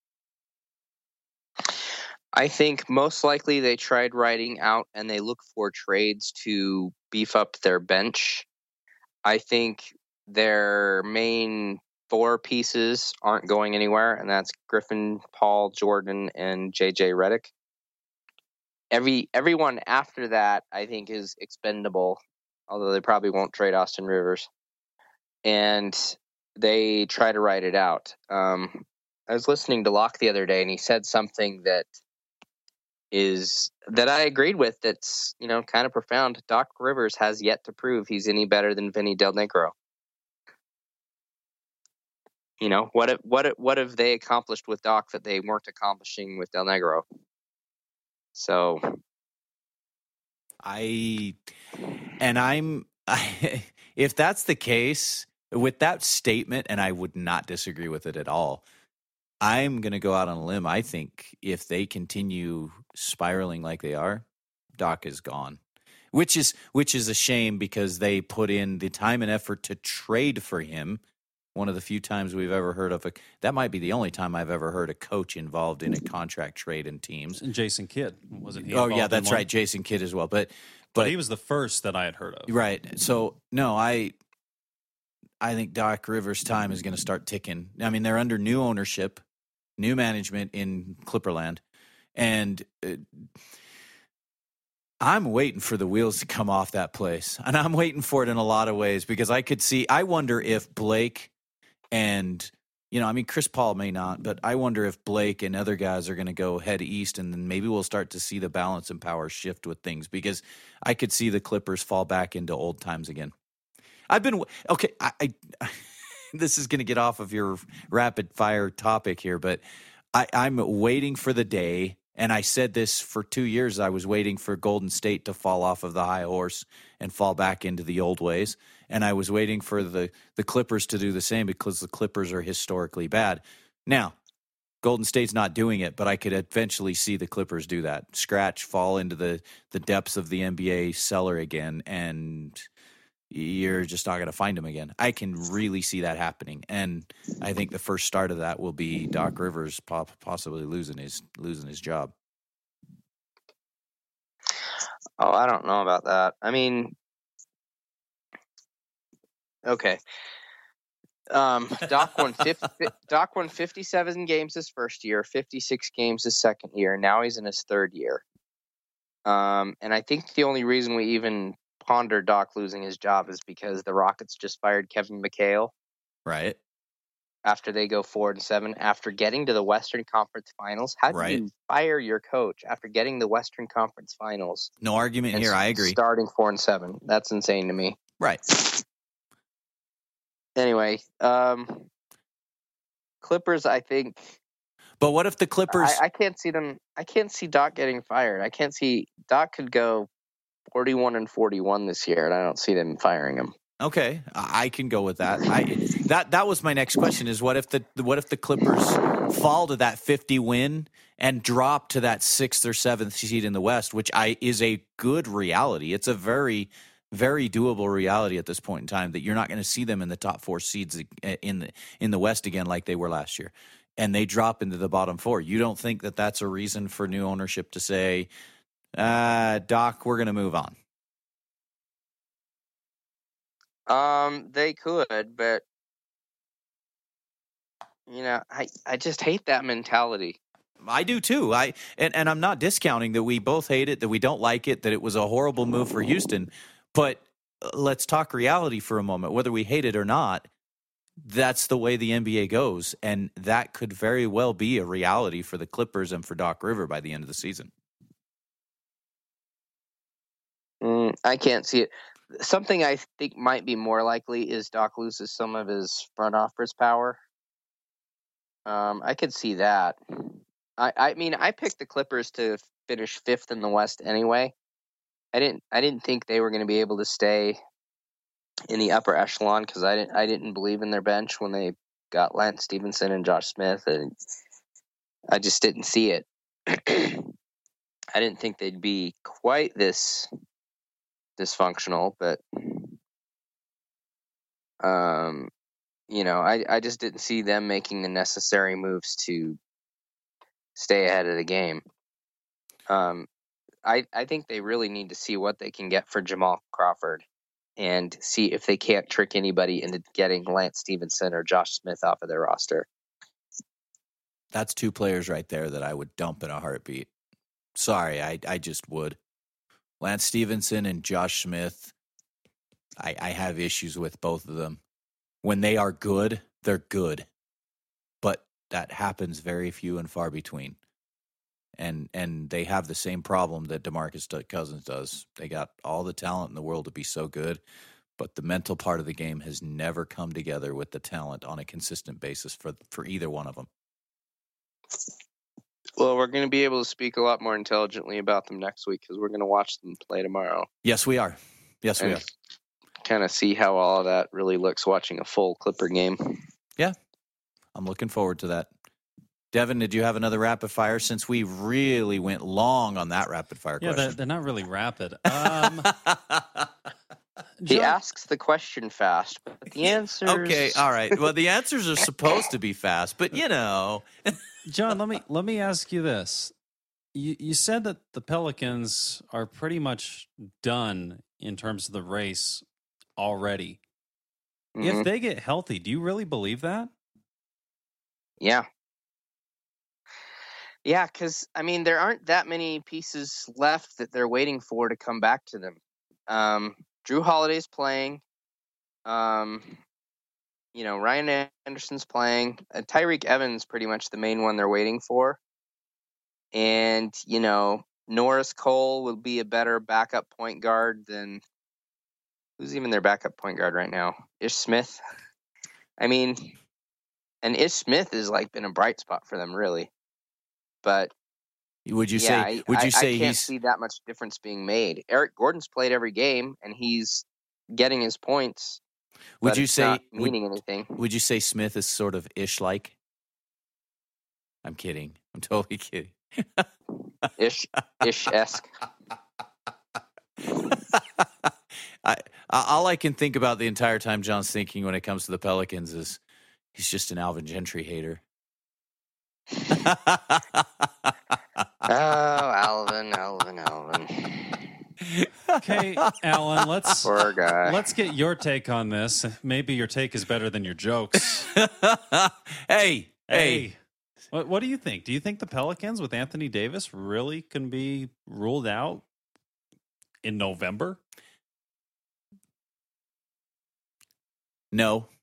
I think most likely they tried riding out and they look for trades to beef up their bench. I think their main four pieces aren't going anywhere, and that's Griffin, Paul, Jordan, and J J Redick. Every everyone after that, I think, is expendable, although they probably won't trade Austin Rivers. And they try to ride it out. Um, I was listening to Locke the other day, and he said something that is that I agreed with. That's, you know, kind of profound. Doc Rivers has yet to prove he's any better than Vinny Del Negro. You know, what if, what if, what have they accomplished with Doc that they weren't accomplishing with Del Negro? So, I and I'm I, if that's the case with that statement, and I would not disagree with it at all. I'm going to go out on a limb. I think if they continue spiraling like they are, Doc is gone, which is which is a shame because they put in the time and effort to trade for him. One of the few times we've ever heard of a that might be the only time I've ever heard a coach involved in a contract trade in teams. And Jason Kidd, wasn't he? Oh yeah, that's right, Jason Kidd as well. But, but but he was the first that I had heard of. Right. So no, I I think Doc Rivers' time is going to start ticking. I mean, they're under new ownership, new management in Clipperland, and uh, I'm waiting for the wheels to come off that place. And I'm waiting for it in a lot of ways because I could see, I wonder if Blake and, you know, I mean, Chris Paul may not, but I wonder if Blake and other guys are going to go head east, and then maybe we'll start to see the balance and power shift with things because I could see the Clippers fall back into old times again. I've been, okay, I, I this is going to get off of your rapid fire topic here, but I, I'm waiting for the day, and I said this for two years, I was waiting for Golden State to fall off of the high horse and fall back into the old ways, and I was waiting for the, the Clippers to do the same because the Clippers are historically bad. Now, Golden State's not doing it, but I could eventually see the Clippers do that. Scratch, fall into the, the depths of the N B A cellar again, and you're just not going to find him again. I can really see that happening, and I think the first start of that will be Doc Rivers possibly losing his losing his job. Oh, I don't know about that. I mean, okay. Um, Doc won fifty, Doc won fifty-seven games his first year, fifty-six games his second year. Now he's in his third year. Um, and I think the only reason we even ponder Doc losing his job is because the Rockets just fired Kevin McHale. Right. After they go four and seven, after getting to the Western Conference Finals. How do Right. you fire your coach after getting the Western Conference Finals? No argument and here. I agree. Starting four and seven. That's insane to me. Right. Anyway, um, Clippers, I think. But what if the Clippers? I, I can't see them. I can't see Doc getting fired. I can't see Doc could go forty-one and forty-one this year, and I don't see them firing him. Okay, I can go with that. I that that was my next question: is what if the what if the Clippers fall to that fifty win and drop to that sixth or seventh seed in the West, which I is a good reality. It's a very very doable reality at this point in time that you're not going to see them in the top four seeds in the in the West again like they were last year, and they drop into the bottom four. You don't think that that's a reason for new ownership to say, uh, "Doc, we're going to move on"? Um, they could, but you know, I, I just hate that mentality. I do too. I and, and I'm not discounting that we both hate it, that we don't like it, that it was a horrible move for Houston. But let's talk reality for a moment. Whether we hate it or not, that's the way the N B A goes, and that could very well be a reality for the Clippers and for Doc River by the end of the season. Mm, I can't see it. Something I think might be more likely is Doc loses some of his front office power. Um, I could see that. I, I mean, I picked the Clippers to finish fifth in the West anyway. I didn't. I didn't think they were going to be able to stay in the upper echelon because I didn't. I didn't believe in their bench when they got Lance Stevenson and Josh Smith, and I just didn't see it. I didn't think they'd be quite this dysfunctional, but um, you know, I, I just didn't see them making the necessary moves to stay ahead of the game. Um, I I think they really need to see what they can get for Jamal Crawford and see if they can't trick anybody into getting Lance Stevenson or Josh Smith off of their roster. That's two players right there that I would dump in a heartbeat. Sorry, I I just would. Lance Stevenson and Josh Smith, I, I have issues with both of them. When they are good, they're good. But that happens very few and far between. And and they have the same problem that DeMarcus Cousins does. They got all the talent in the world to be so good, but the mental part of the game has never come together with the talent on a consistent basis for, for either one of them. Well, we're going to be able to speak a lot more intelligently about them next week because we're going to watch them play tomorrow. Yes, we are. Yes, we and are. Kind of see how all of that really looks watching a full Clipper game. Yeah, I'm looking forward to that. Devin, did you have another rapid fire? Since we really went long on that rapid fire yeah, question. they're, they're not really rapid. Um, he John, asks the question fast, but the answers... Okay, all right. Well, the answers are supposed to be fast, but you know... John, let me let me ask you this. You you said that the Pelicans are pretty much done in terms of the race already. Mm-hmm. If they get healthy, do you really believe that? Yeah. Yeah, because, I mean, there aren't that many pieces left that they're waiting for to come back to them. Um, Drew Holiday's playing. Um, you know, Ryan Anderson's playing. Uh, Tyreek Evans pretty much the main one they're waiting for. And, you know, Norris Cole will be a better backup point guard than... Who's even their backup point guard right now? Ish Smith? I mean, and Ish Smith has, like, been a bright spot for them, really. But would you yeah, say? I, Would you I, say I can't he's see that much difference being made? Eric Gordon's played every game, and he's getting his points. Would but you it's say not meaning would, anything? Would you say Smith is sort of ish like? I'm kidding. I'm totally kidding. Ish, ish esque. I all I can think about the entire time John's thinking when it comes to the Pelicans is he's just an Alvin Gentry hater. Oh, Alvin, Alvin, Alvin. Okay, Alan, let's Poor guy. let's get your take on this. Maybe your take is better than your jokes. hey, hey, Hey, what what do you think? Do you think the Pelicans with Anthony Davis really can be ruled out in November? No.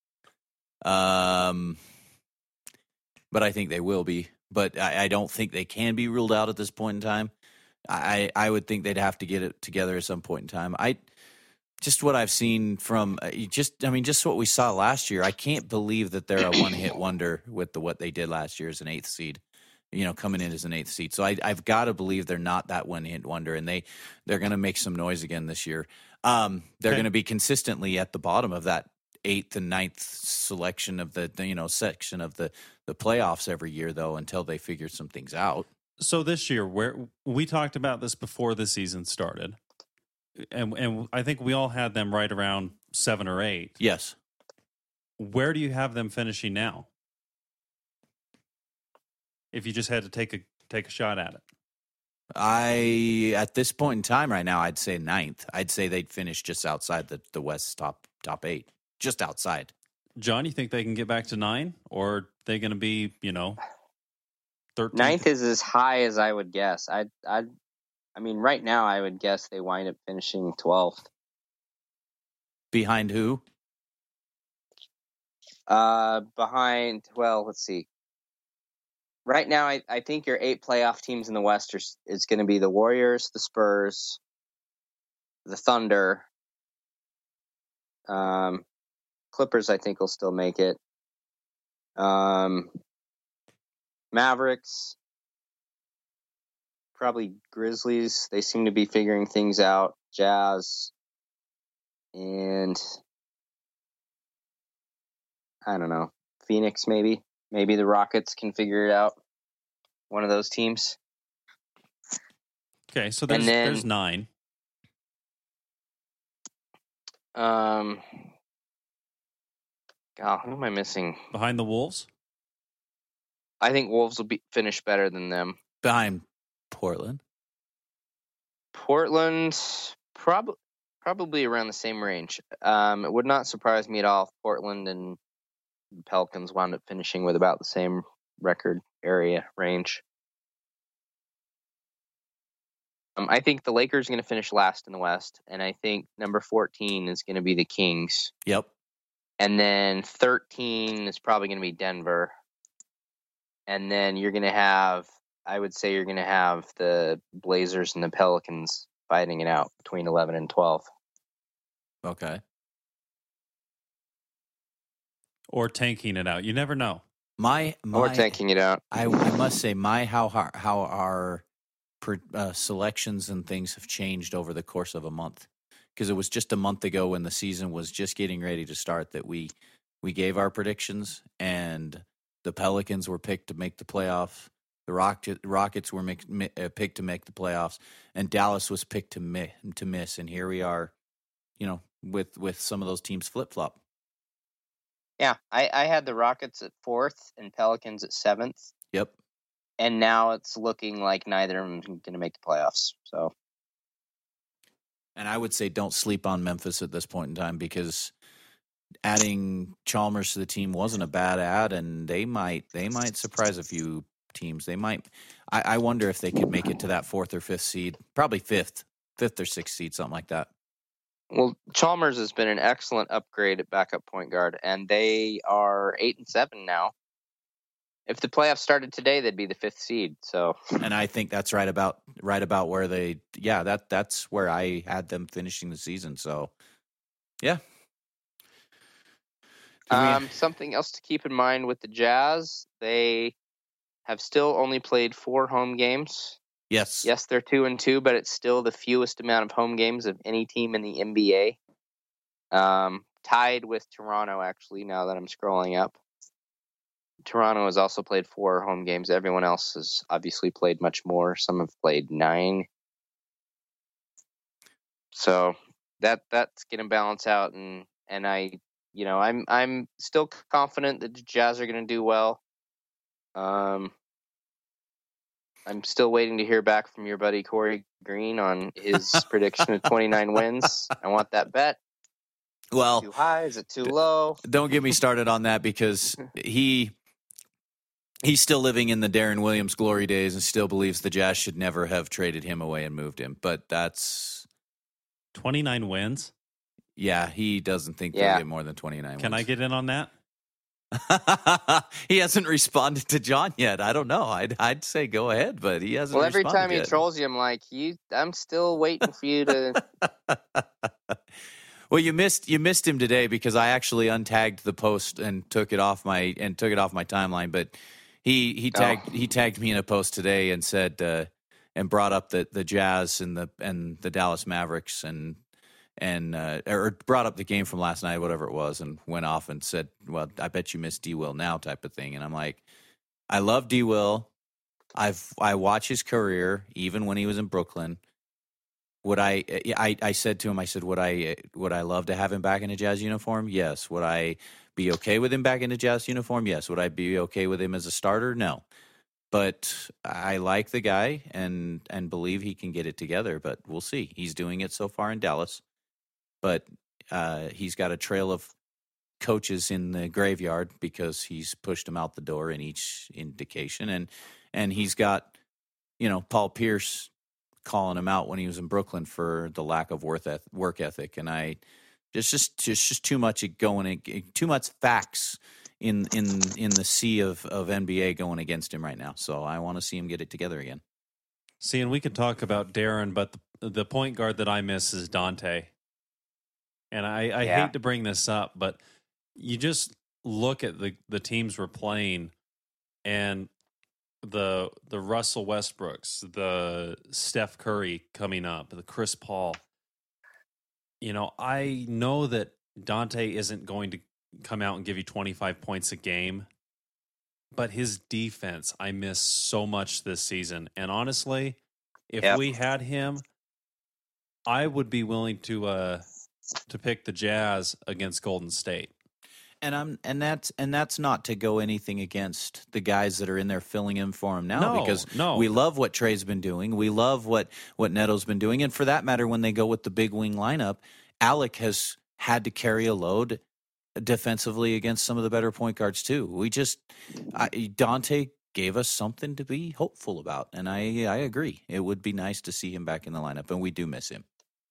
Um, but I think they will be. But I, I don't think they can be ruled out at this point in time. I, I would think they'd have to get it together at some point in time. I just what I've seen from uh, just I mean just what we saw last year. I can't believe that they're a one hit wonder with the what they did last year as an eighth seed. You know, coming in as an eighth seed. So I, I've got to believe they're not that one hit wonder, and they they're going to make some noise again this year. Um, they're Okay. going to be consistently at the bottom of that eighth and ninth selection of the, the you know section of the the playoffs every year, though, until they figure some things out. So this year, where we talked about this before the season started, and and I think we all had them right around seven or eight. Yes. Where do you have them finishing now? If you just had to take a take a shot at it. I at this point in time right now, I'd say ninth. I'd say they'd finish just outside the the West's top top eight, just outside. John, you think they can get back to nine, or are they going to be, you know, thirteenth? Ninth is as high as I would guess. I, I, I mean, right now I would guess they wind up finishing twelfth. Behind who? Uh, behind. Well, let's see. Right now, I, I think your eight playoff teams in the West are is going to be the Warriors, the Spurs, the Thunder, um, Clippers. I think will still make it. Um, Mavericks, probably Grizzlies. They seem to be figuring things out. Jazz, and I don't know. Phoenix, maybe. Maybe the Rockets can figure it out. One of those teams. Okay, so there's And then- there's nine. Um, God, who am I missing? Behind the Wolves? I think Wolves will be finish better than them. Behind Portland. Portland, prob- probably around the same range. Um, it would not surprise me at all if Portland and the Pelicans wound up finishing with about the same record area range. Um, I think the Lakers are going to finish last in the West, and I think number fourteen is going to be the Kings. Yep. And then thirteen is probably going to be Denver. And then you're going to have, I would say you're going to have the Blazers and the Pelicans fighting it out between eleven and twelve. Okay. Or tanking it out. You never know. My my Or tanking it out. I, I must say my how how, how our per, uh, selections and things have changed over the course of a month, because it was just a month ago when the season was just getting ready to start that we we gave our predictions, and the Pelicans were picked to make the playoff. The Rocket, Rockets were make, mi, uh, picked to make the playoffs, and Dallas was picked to mi, to miss. And here we are, you know, with with some of those teams flip flop. Yeah, I, I had the Rockets at fourth and Pelicans at seventh. Yep. And now it's looking like neither of them are going to make the playoffs. So, And I would say don't sleep on Memphis at this point in time, because adding Chalmers to the team wasn't a bad add, and they might they might surprise a few teams. They might. I, I wonder if they could make it to that fourth or fifth seed. Probably fifth, fifth or sixth seed, something like that. well, Chalmers has been an excellent upgrade at backup point guard, and they are eight and seven now. If the playoffs started today, they'd be the fifth seed. So, And I think that's right about right about where they. Yeah, that that's where I had them finishing the season. So, yeah. Do we- um, something else to keep in mind with the Jazz, they have still only played four home games. yes. Yes, they're two and two, but it's still the fewest amount of home games of any team in the N B A. Um, tied with Toronto, actually, now that I'm scrolling up. Toronto has also played four home games. Everyone else has obviously played much more. Some have played nine. So that that's going to balance out, and and I, you know, I'm I'm still confident that the Jazz are going to do well. Um, I'm still waiting to hear back from your buddy Corey Green on his prediction of twenty-nine wins. I want that bet. Well, too high? Is it too low? Don't get me started on that because he he's still living in the Darren Williams glory days and still believes the Jazz should never have traded him away and moved him. But that's twenty-nine wins. Yeah, he doesn't think yeah. they'll get more than twenty-nine Can wins. I get in on that? He hasn't responded to John yet. I don't know. I'd I'd say go ahead, but he hasn't. Well, every time yet. he trolls you, I'm like, you. I'm still waiting for you to. Well, you missed you missed him today because I actually untagged the post and took it off my and took it off my timeline. But he he tagged oh. he tagged me in a post today and said uh, and brought up the, the Jazz and the and the Dallas Mavericks and. And uh, or brought up the game from last night, whatever it was, and went off and said, "Well, I bet you miss D. Will now," type of thing. And I'm like, I love D. Will. I've I watch his career, even when he was in Brooklyn. Would I? I I said to him, I said, would I would I love to have him back in a Jazz uniform? Yes. Would I be okay with him back in a Jazz uniform? Yes. Would I be okay with him as a starter? No. But I like the guy and and believe he can get it together. But we'll see. He's doing it so far in Dallas. But uh, he's got a trail of coaches in the graveyard because he's pushed them out the door in each indication. And and he's got, you know, Paul Pierce calling him out when he was in Brooklyn for the lack of worth eth- work ethic. And I just just just, just too much going, too much facts in in in the sea of, of N B A going against him right now. So I want to see him get it together again. See, and we could talk about Darren, but the, the point guard that I miss is Dante. And I, I yeah. hate to bring this up, but you just look at the, the teams we're playing and the the Russell Westbrooks, the Steph Curry coming up, the Chris Paul. You know, I know that Dante isn't going to come out and give you twenty-five points a game, but his defense I miss so much this season. And honestly, if yep. we had him, I would be willing to uh, to pick the Jazz against Golden State. And I'm and that's and that's not to go anything against the guys that are in there filling in for him now, no, because no. we love what Trey's been doing. We love what what Neto's been doing, and for that matter, when they go with the big wing lineup, Alec has had to carry a load defensively against some of the better point guards too. We just I, Dante gave us something to be hopeful about, and I I agree. It would be nice to see him back in the lineup, and we do miss him.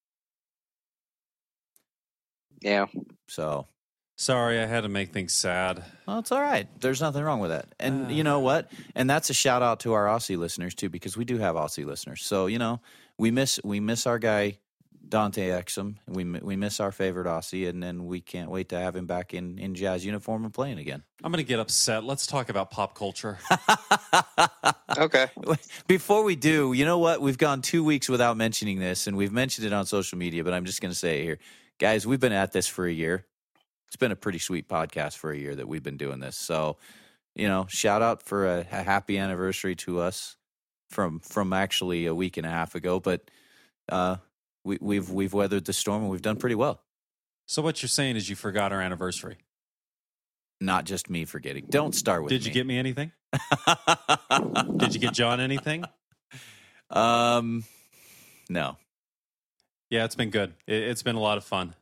Yeah. So. Sorry, I had to make things sad. Well, it's all right. There's nothing wrong with that. And uh, you know what? And that's a shout out to our Aussie listeners too, because we do have Aussie listeners. So, you know, we miss we miss our guy Dante Exum. We we miss our favorite Aussie, and then we can't wait to have him back in, in Jazz uniform and playing again. I'm going to get upset. Let's talk about pop culture. Okay. Before we do, you know what? We've gone two weeks without mentioning this, and we've mentioned it on social media, but I'm just going to say it here. Guys, we've been at this for a year. It's been a pretty sweet podcast for a year that we've been doing this. So, you know, shout out for a, a happy anniversary to us from from actually a week and a half ago. But uh, we, we've we've weathered the storm and we've done pretty well. So what you're saying is you forgot our anniversary. Not just me forgetting. Don't start with Did me. you get me anything? Did you get John anything? Um, no. Yeah, it's been good. It, it's been a lot of fun.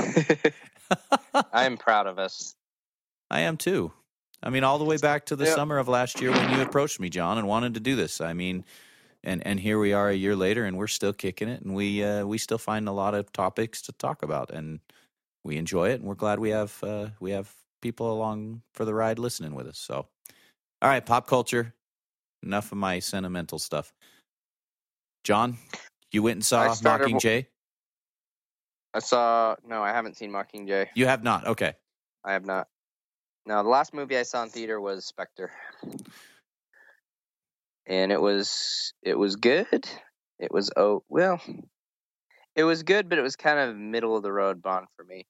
I'm proud of us. I am too. I mean, all the way back to the yep. summer of last year when you approached me, John, and wanted to do this. I mean, and, and here we are a year later, and we're still kicking it, and we uh, we still find a lot of topics to talk about, and we enjoy it, and we're glad we have uh, we have people along for the ride listening with us. So, all right, pop culture. Enough of my sentimental stuff. John, you went and saw started, Mockingjay? I saw, no, I haven't seen Mockingjay. You have not? Okay. I have not. No, the last movie I saw in theater was Spectre. And it was, it was good. It was, oh, well, it was good, but it was kind of middle of the road Bond for me.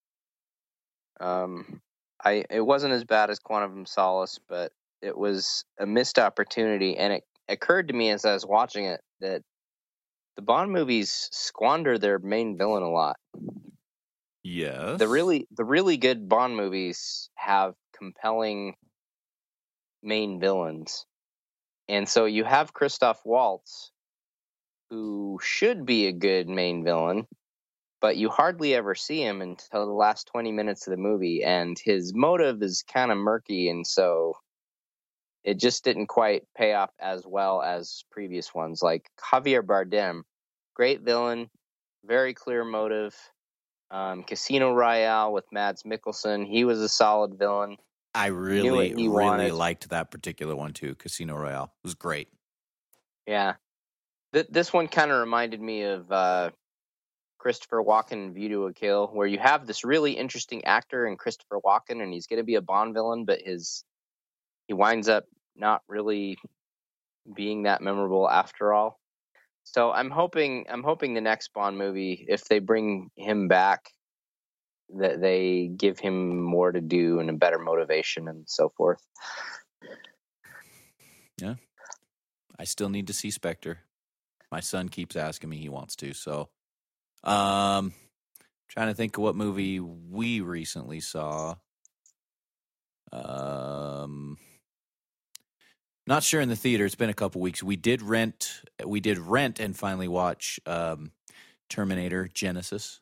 Um, I, it wasn't as bad as Quantum of Solace, but it was a missed opportunity. And it occurred to me as I was watching it that the Bond movies squander their main villain a lot. Yes. The really, the really good Bond movies have compelling main villains. And so you have Christoph Waltz, who should be a good main villain, but you hardly ever see him until the last twenty minutes of the movie, and his motive is kind of murky, and so it just didn't quite pay off as well as previous ones. Like Javier Bardem, great villain, very clear motive. Um, Casino Royale with Mads Mikkelsen, he was a solid villain. I really, really wanted. liked that particular one too. Casino Royale it was great. Yeah, Th- this one kind of reminded me of uh, Christopher Walken in View to a Kill, where you have this really interesting actor in Christopher Walken, and he's going to be a Bond villain, but his he winds up not really being that memorable after all. So I'm hoping I'm hoping the next Bond movie, if they bring him back, that they give him more to do and a better motivation and so forth. Yeah. I still need to see Spectre. My son keeps asking me he wants to, so um trying to think of what movie we recently saw. Um Not sure in the theater. It's been a couple weeks. We did rent. We did rent and finally watch um, Terminator Genesis.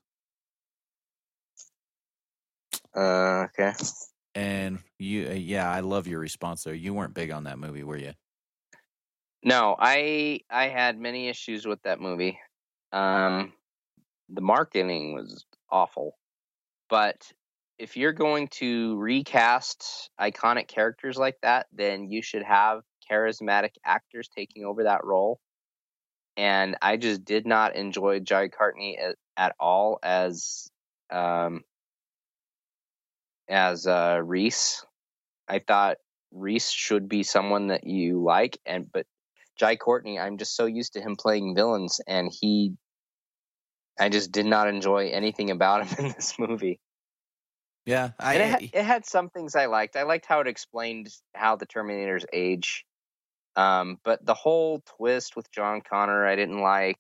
Uh, okay. And you, uh, yeah, I love your response there. You weren't big on that movie, were you? No, I I had many issues with that movie. Um, the marketing was awful, but if you're going to recast iconic characters like that, then you should have charismatic actors taking over that role. And I just did not enjoy Jai Courtney at, at all as um, as uh, Reese. I thought Reese should be someone that you like, and but Jai Courtney, I'm just so used to him playing villains, and he, I just did not enjoy anything about him in this movie. Yeah, I, and it, had, it had some things I liked. I liked how it explained how the Terminators age. Um, but the whole twist with John Connor, I didn't like,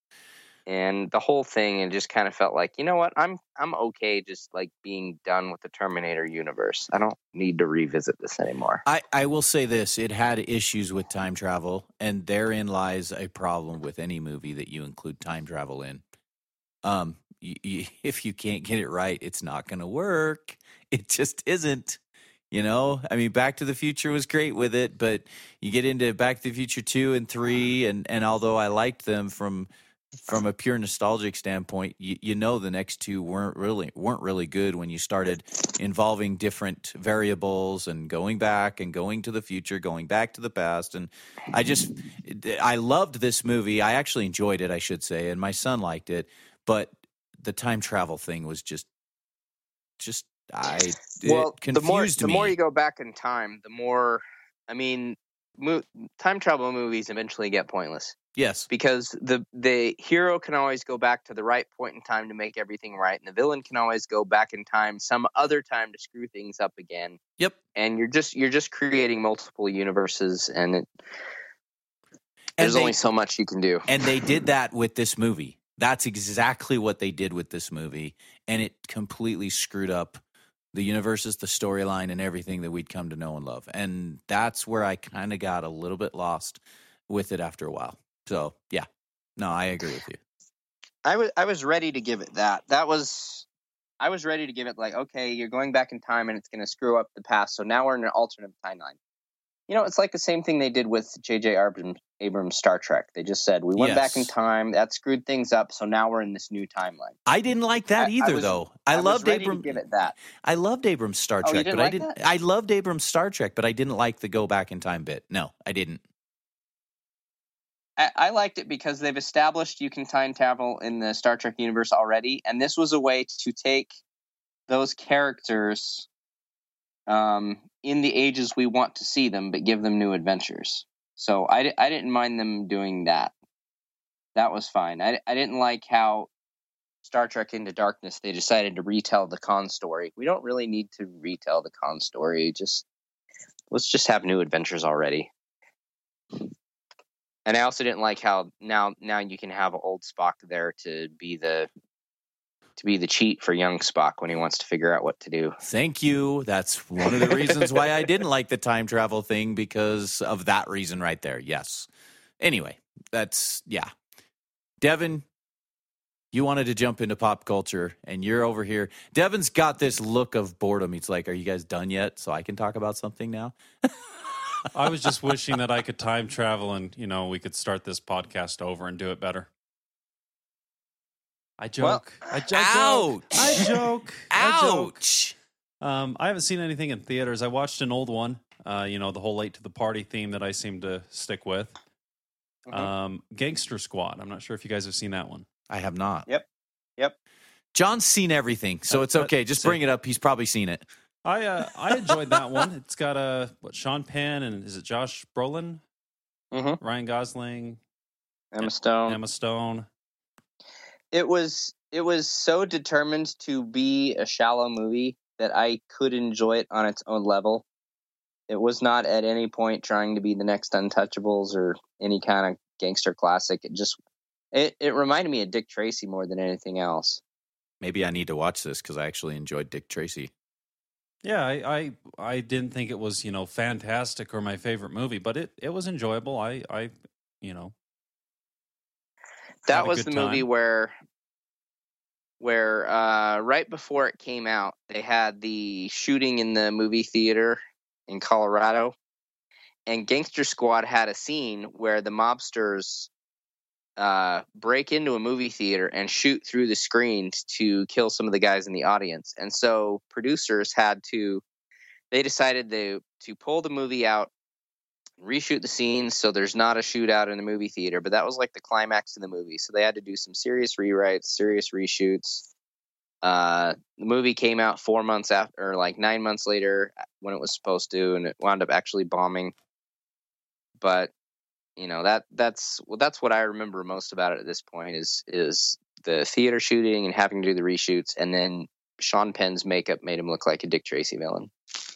and the whole thing, it just kind of felt like, you know what, I'm I'm okay just like being done with the Terminator universe. I don't need to revisit this anymore. I, I will say this: it had issues with time travel, and therein lies a problem with any movie that you include time travel in. Um. You, you, if you can't get it right, it's not going to work. It just isn't, you know? I mean, Back to the Future was great with it, but you get into Back to the Future two and three, and, and although I liked them from from a pure nostalgic standpoint, you, you know the next two weren't really weren't really good when you started involving different variables and going back and going to the future, going back to the past. And I just, I loved this movie. I actually enjoyed it, I should say, and my son liked it, but the time travel thing was just, just I well, it confused the more me. the more you go back in time, the more, I mean, mo- time travel movies eventually get pointless. Yes, because the the hero can always go back to the right point in time to make everything right, and the villain can always go back in time some other time to screw things up again. Yep, and you're just you're just creating multiple universes, and it, there's they, only so much you can do. And they did that with this movie. That's exactly what they did with this movie, and it completely screwed up the universes, the storyline, and everything that we'd come to know and love. And that's where I kind of got a little bit lost with it after a while. So, yeah, no, I agree with you. I was I was ready to give it that. That was I was ready to give it like, okay, you're going back in time, and it's going to screw up the past. So now we're in an alternate timeline. You know, it's like the same thing they did with J J Abrams, Abrams' Star Trek. They just said, we went yes. back in time, that screwed things up, so now we're in this new timeline. I didn't like that I, either, I was, though. I, I loved Abrams. Give it that. I loved Abrams' Star oh, Trek, but like I didn't. That? I loved Abrams' Star Trek, but I didn't like the go back in time bit. No, I didn't. I, I liked it because they've established you can time travel in the Star Trek universe already, and this was a way to take those characters um, in the ages we want to see them, but give them new adventures. So I, I didn't mind them doing that. That was fine. I, I didn't like how Star Trek Into Darkness, they decided to retell the Khan story. We don't really need to retell the Khan story. Just let's just have new adventures already. And I also didn't like how now now you can have old Spock there to be the to be the cheat for young Spock when he wants to figure out what to do. Thank you. That's one of the reasons why I didn't like the time travel thing, because of that reason right there. Yes. Anyway, that's, yeah. Devin, you wanted to jump into pop culture, and you're over here. Devin's got this look of boredom. He's like, are you guys done yet so I can talk about something now? I was just wishing that I could time travel and, you know, we could start this podcast over and do it better. I joke. Well, I, jo- I joke. I joke. Ouch. I joke. Um, I haven't seen anything in theaters. I watched an old one, uh, you know, the whole late to the party theme that I seem to stick with. Mhm. Um, Gangster Squad. I'm not sure if you guys have seen that one. I have not. Yep. Yep. John's seen everything, so Uh, it's okay. Just so- bring it up. He's probably seen it. I uh, I enjoyed that one. It's got uh, what Sean Penn and is it Josh Brolin, Mhm. Ryan Gosling, Emma Stone. Emma Stone. It was it was so determined to be a shallow movie that I could enjoy it on its own level. It was not at any point trying to be the next Untouchables or any kind of gangster classic. It just it, it reminded me of Dick Tracy more than anything else. Maybe I need to watch this because I actually enjoyed Dick Tracy. Yeah, I, I I didn't think it was, you know, fantastic or my favorite movie, but it, it was enjoyable. I, I you know had That a was good the movie time. where where uh, right before it came out, they had the shooting in the movie theater in Colorado, and Gangster Squad had a scene where the mobsters uh, break into a movie theater and shoot through the screen to kill some of the guys in the audience. And so producers had to, they decided to, to pull the movie out, reshoot the scenes so there's not a shootout in the movie theater, but that was like the climax of the movie. So they had to do some serious rewrites, serious reshoots. Uh, the movie came out four months after, or like nine months later when it was supposed to, and it wound up actually bombing. But you know, that that's well, that's what I remember most about it at this point is is the theater shooting and having to do the reshoots, and then Sean Penn's makeup made him look like a Dick Tracy villain.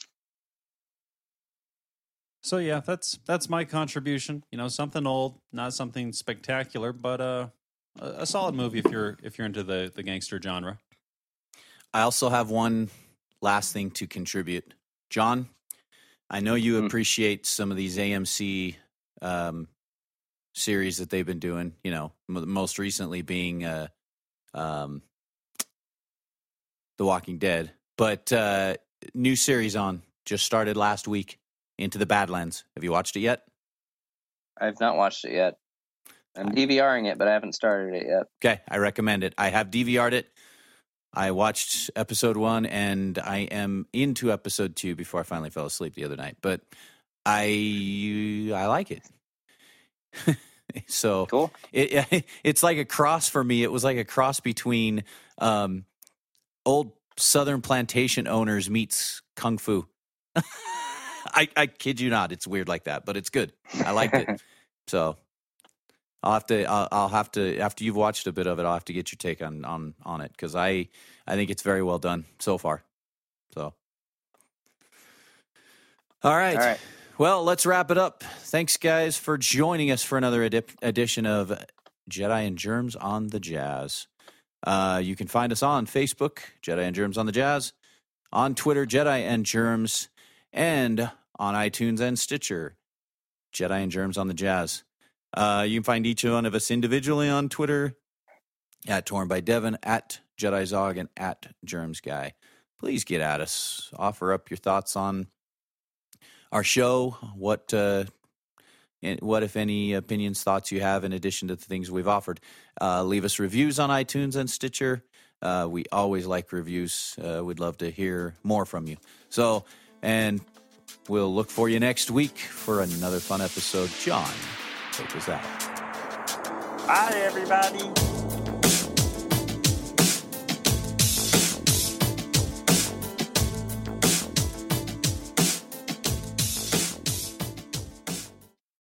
So yeah, that's that's my contribution. You know, something old, not something spectacular, but uh, a, a solid movie if you're if you're into the, the gangster genre. I also have one last thing to contribute. John, I know you Mm. appreciate some of these A M C um, series that they've been doing, you know, m- most recently being uh, um, The Walking Dead. But uh, new series on, just started last week, Into the Badlands. Have you watched it yet? I've not watched it yet. I'm DVRing it, but I haven't started it yet. Okay, I recommend it. I have D V R'd it. I watched episode one, and I am into episode two before I finally fell asleep the other night. But I I like it. So Cool. it it's like a cross for me. It was like a cross between um, old Southern plantation owners meets Kung Fu. I, I kid you not. It's weird like that, but it's good. I liked it. So I'll have to. I'll, I'll have to. After you've watched a bit of it, I'll have to get your take on on on it because I I think it's very well done so far. So, all right. All right. Well, let's wrap it up. Thanks, guys, for joining us for another edi- edition of Jedi and Germs on the Jazz. Uh, you can find us on Facebook, Jedi and Germs on the Jazz, on Twitter, Jedi and Germs, and on iTunes and Stitcher, Jedi and Germs on the Jazz. Uh, you can find each one of us individually on Twitter, at Torn by Devin, at Jedi Zog, and at Germs Guy. Please get at us. Offer up your thoughts on our show. What, uh, what if any opinions, thoughts you have in addition to the things we've offered. Uh, leave us reviews on iTunes and Stitcher. Uh, we always like reviews. Uh, we'd love to hear more from you. So, and we'll look for you next week for another fun episode. John, take us out. Bye, everybody.